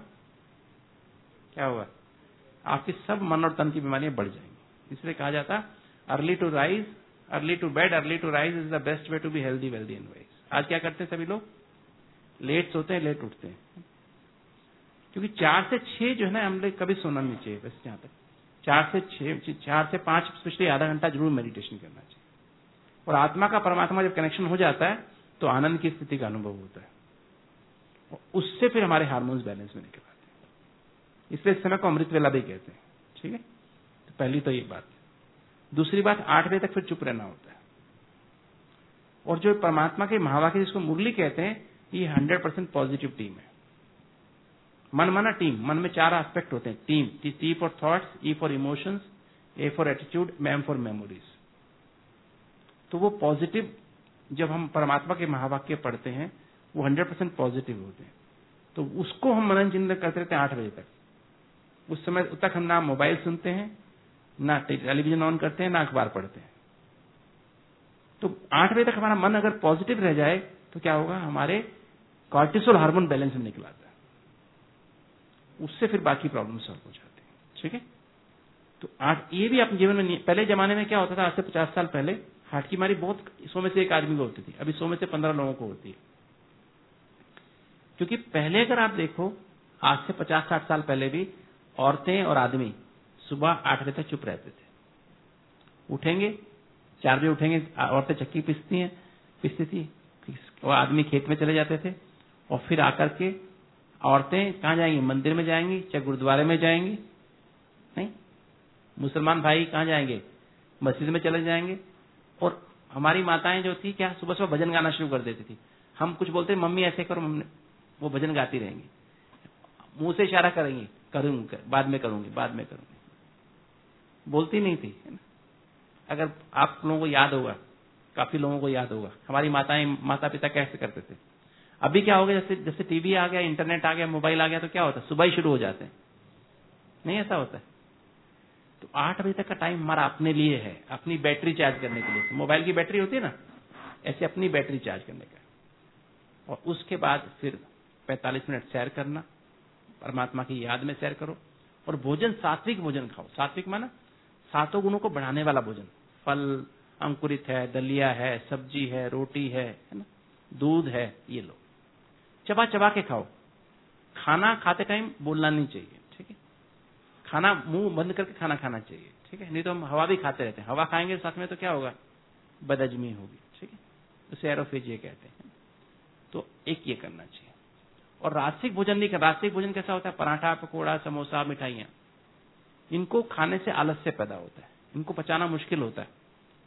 क्या होगा, आपकी सब मन और तन की बीमारियां बढ़ जाएंगी। इसलिए कहा जाता है early to rise early to bed early to rise is the best way to be healthy wealthy and wise. आज क्या करते हैं सभी लोग, लेट सोते हैं लेट उठते हैं, क्योंकि चार से छह जो है ना, हम लोग कभी सोना नहीं चाहिए। बस जहां तक चार से छह, चार से पांच स्पेशली आधा घंटा जरूर मेडिटेशन करना चाहिए। और आत्मा का परमात्मा जब कनेक्शन हो जाता है तो आनंद की स्थिति का अनुभव होता है, और उससे फिर हमारे हार्मोन्स बैलेंस में निकल आते हैं। इसलिए इस समय को अमृत वेला भी कहते हैं। ठीक है, तो पहली तो ये बात। दूसरी बात, आठ बजे तक फिर चुप रहना होता है। और जो परमात्मा के महावाक्य जिसको मुरली कहते हैं, ये हंड्रेड परसेंट पॉजिटिव टीम है। मन माना टीम, मन में चार एस्पेक्ट होते हैं। Team, T for thoughts, E for emotions, A for attitude, M for memories. तो वो पॉजिटिव, जब हम परमात्मा के महावाक्य पढ़ते हैं वो हंड्रेड परसेंट पॉजिटिव होते हैं। तो उसको हम मनन चिंतन करते रहते हैं आठ बजे तक। उस समय तक हम ना मोबाइल सुनते हैं, ना टेलीविजन ऑन करते हैं, ना अखबार पढ़ते हैं। तो आठ बजे तक हमारा मन अगर पॉजिटिव रह जाए तो क्या होगा, हमारे कॉर्टिसोल हार्मोन बैलेंस में निकल आता है, उससे फिर बाकी प्रॉब्लम सॉल्व हो जाती है। ठीक है, तो आज ये भी अपने जीवन में, पहले जमाने में क्या होता था, आज से पचास साल पहले हार्ट की बीमारी बहुत सौ में से एक आदमी को होती थी, अभी सौ में से पंद्रह लोगों को होती है। क्योंकि पहले अगर आप देखो, आज से पचास साठ साल पहले भी औरतें और आदमी सुबह आठ बजे तक चुप रहते थे। उठेंगे चार बजे उठेंगे, औरतें चक्की पीसती हैं पीसती थी, और आदमी खेत में चले जाते थे। और फिर आकर के औरतें कहाँ जाएंगी, मंदिर में जाएंगी, चाहे गुरुद्वारे में जाएंगी, नहीं मुसलमान भाई कहाँ जाएंगे, मस्जिद में चले जाएंगे। और हमारी माताएं जो थी क्या, सुबह सुबह भजन गाना शुरू कर देती थी। हम कुछ बोलते, मम्मी ऐसे करो, मम्मी वो भजन गाती रहेंगी, मुंह से इशारा करेंगी, करूंगी बाद में करूंगी बाद में करूंगी, बोलती नहीं थी। है ना, अगर आप लोगों को याद होगा, काफी लोगों को याद होगा, हमारी माताएं माता पिता कैसे करते थे। अभी क्या हो गया, जैसे जैसे टीवी आ गया, इंटरनेट आ गया, मोबाइल आ गया, तो क्या होता है, सुबह ही शुरू हो जाते हैं। नहीं ऐसा होता है। तो आठ बजे तक का टाइम हमारा अपने लिए है, अपनी बैटरी चार्ज करने के लिए। मोबाइल की बैटरी होती है ना, ऐसे अपनी बैटरी चार्ज करने का। और उसके बाद फिर पैंतालीस मिनट सैर करना, परमात्मा की याद में सैर करो। और भोजन सात्विक भोजन खाओ। सात्विक माना सातों गुणों को बढ़ाने वाला भोजन, फल अंकुरित है, दलिया है, सब्जी है, रोटी है, है ना, दूध है, ये लो, चबा चबा के खाओ। खाना खाते टाइम बोलना नहीं चाहिए। ठीक है, खाना मुंह बंद करके खाना खाना चाहिए। ठीक है, नहीं तो हम हवा भी खाते रहते हैं, हवा खाएंगे साथ में तो क्या होगा, बदहजमी होगी। ठीक है, उसे एरोफेजिया कहते हैं। तो एक ये करना चाहिए। और रासिक भोजन नहीं करना। रासिक भोजन कैसा होता है, पराठा, पकौड़ा, समोसा, मिठाइयां, इनको खाने से आलस्य पैदा होता है, इनको पचाना मुश्किल होता है।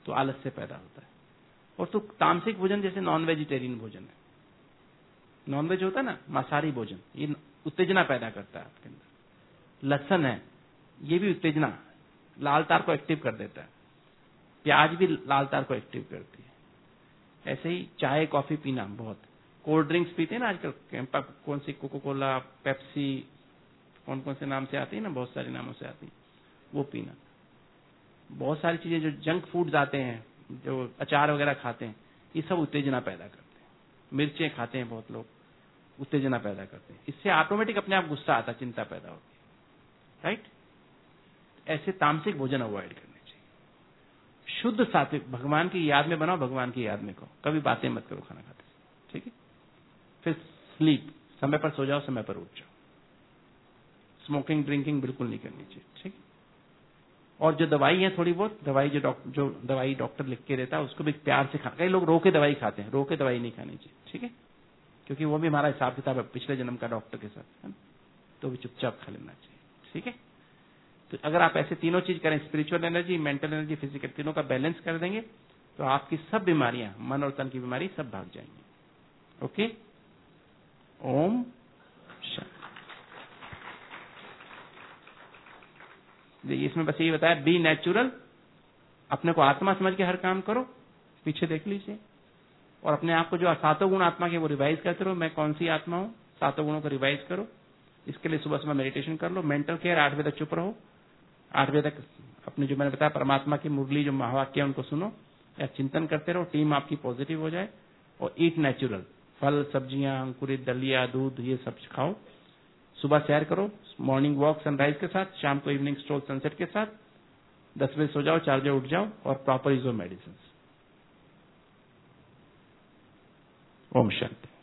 तो आलस्य पैदा होता है। और तो तामसिक भोजन जैसे नॉन वेजिटेरियन भोजन है, नॉन वेज होता है ना, मांसाहारी भोजन, ये उत्तेजना पैदा करता है आपके अंदर। लहसुन है, ये भी उत्तेजना, लाल तार को एक्टिव कर देता है। प्याज भी लाल तार को एक्टिव करती है। ऐसे ही चाय कॉफी पीना, बहुत कोल्ड ड्रिंक्स पीते हैं ना आजकल, कौन सी कोको कोला, पेप्सी, कौन कौन से नाम से आती है ना, बहुत सारे नामों से आती है, वो पीना। बहुत सारी चीजें जो जंक फूड्स आते हैं, जो अचार वगैरह खाते हैं, ये सब उत्तेजना पैदा करते हैं। मिर्चें खाते हैं बहुत लोग, उत्तेजना पैदा करते हैं। इससे ऑटोमेटिक अपने आप गुस्सा आता, चिंता पैदा होती है, राइट। ऐसे तामसिक भोजन अवॉइड करने चाहिए। शुद्ध सात्विक, भगवान की याद में बनाओ, भगवान की याद में खाओ, कभी बातें मत करो खाना खाते, ठीक है। फिर स्लीप, समय पर सो जाओ, समय पर उठ जाओ। स्मोकिंग ड्रिंकिंग बिल्कुल नहीं करनी चाहिए, ठीक है। और जो दवाई है थोड़ी बहुत, दवाई जो डॉक्टर जो दवाई डॉक्टर लिख के देता है उसको भी प्यार से खाना। कई लोग रो के दवाई खाते हैं, रो के दवाई नहीं खानी चाहिए, ठीक है, क्योंकि वो भी हमारा हिसाब किताब है पिछले जन्म का डॉक्टर के साथ, है ना, तो भी चुपचाप खा लेना चाहिए, ठीक है। तो अगर आप ऐसे तीनों चीज करें, spiritual energy, mental energy, physical, तीनों का बैलेंस कर देंगे, तो आपकी सब बीमारियां, मन और तन की बीमारी सब भाग जाएंगी। ओके, ओम शांति। इसमें बस यही बताया, बी नेचुरल, अपने को आत्मा समझ के हर काम करो, पीछे देख लीजिए, और अपने आप को जो सातों गुण आत्मा के वो रिवाइज करते रहो, मैं कौन सी आत्मा हूं, सातों गुणों को रिवाइज करो। इसके लिए सुबह सुबह मेडिटेशन कर लो। मेंटल केयर, आठ बजे तक चुप रहो, आठ बजे तक अपने जो मैंने बताया परमात्मा की मुरली जो महावाक्य है उनको सुनो या चिंतन करते रहो, टीम आपकी पॉजिटिव हो जाए। और ईट नेचुरल, फल सब्जियां, अंकुरित दलिया, दूध, ये सब खाओ। सुबह सैर करो, मॉर्निंग वॉक सनराइज के साथ, शाम को इवनिंग स्ट्रोल सनसेट के साथ। दस बजे सो जाओ, चार बजे उठ जाओ, और proper use of medicine. Om Shanti.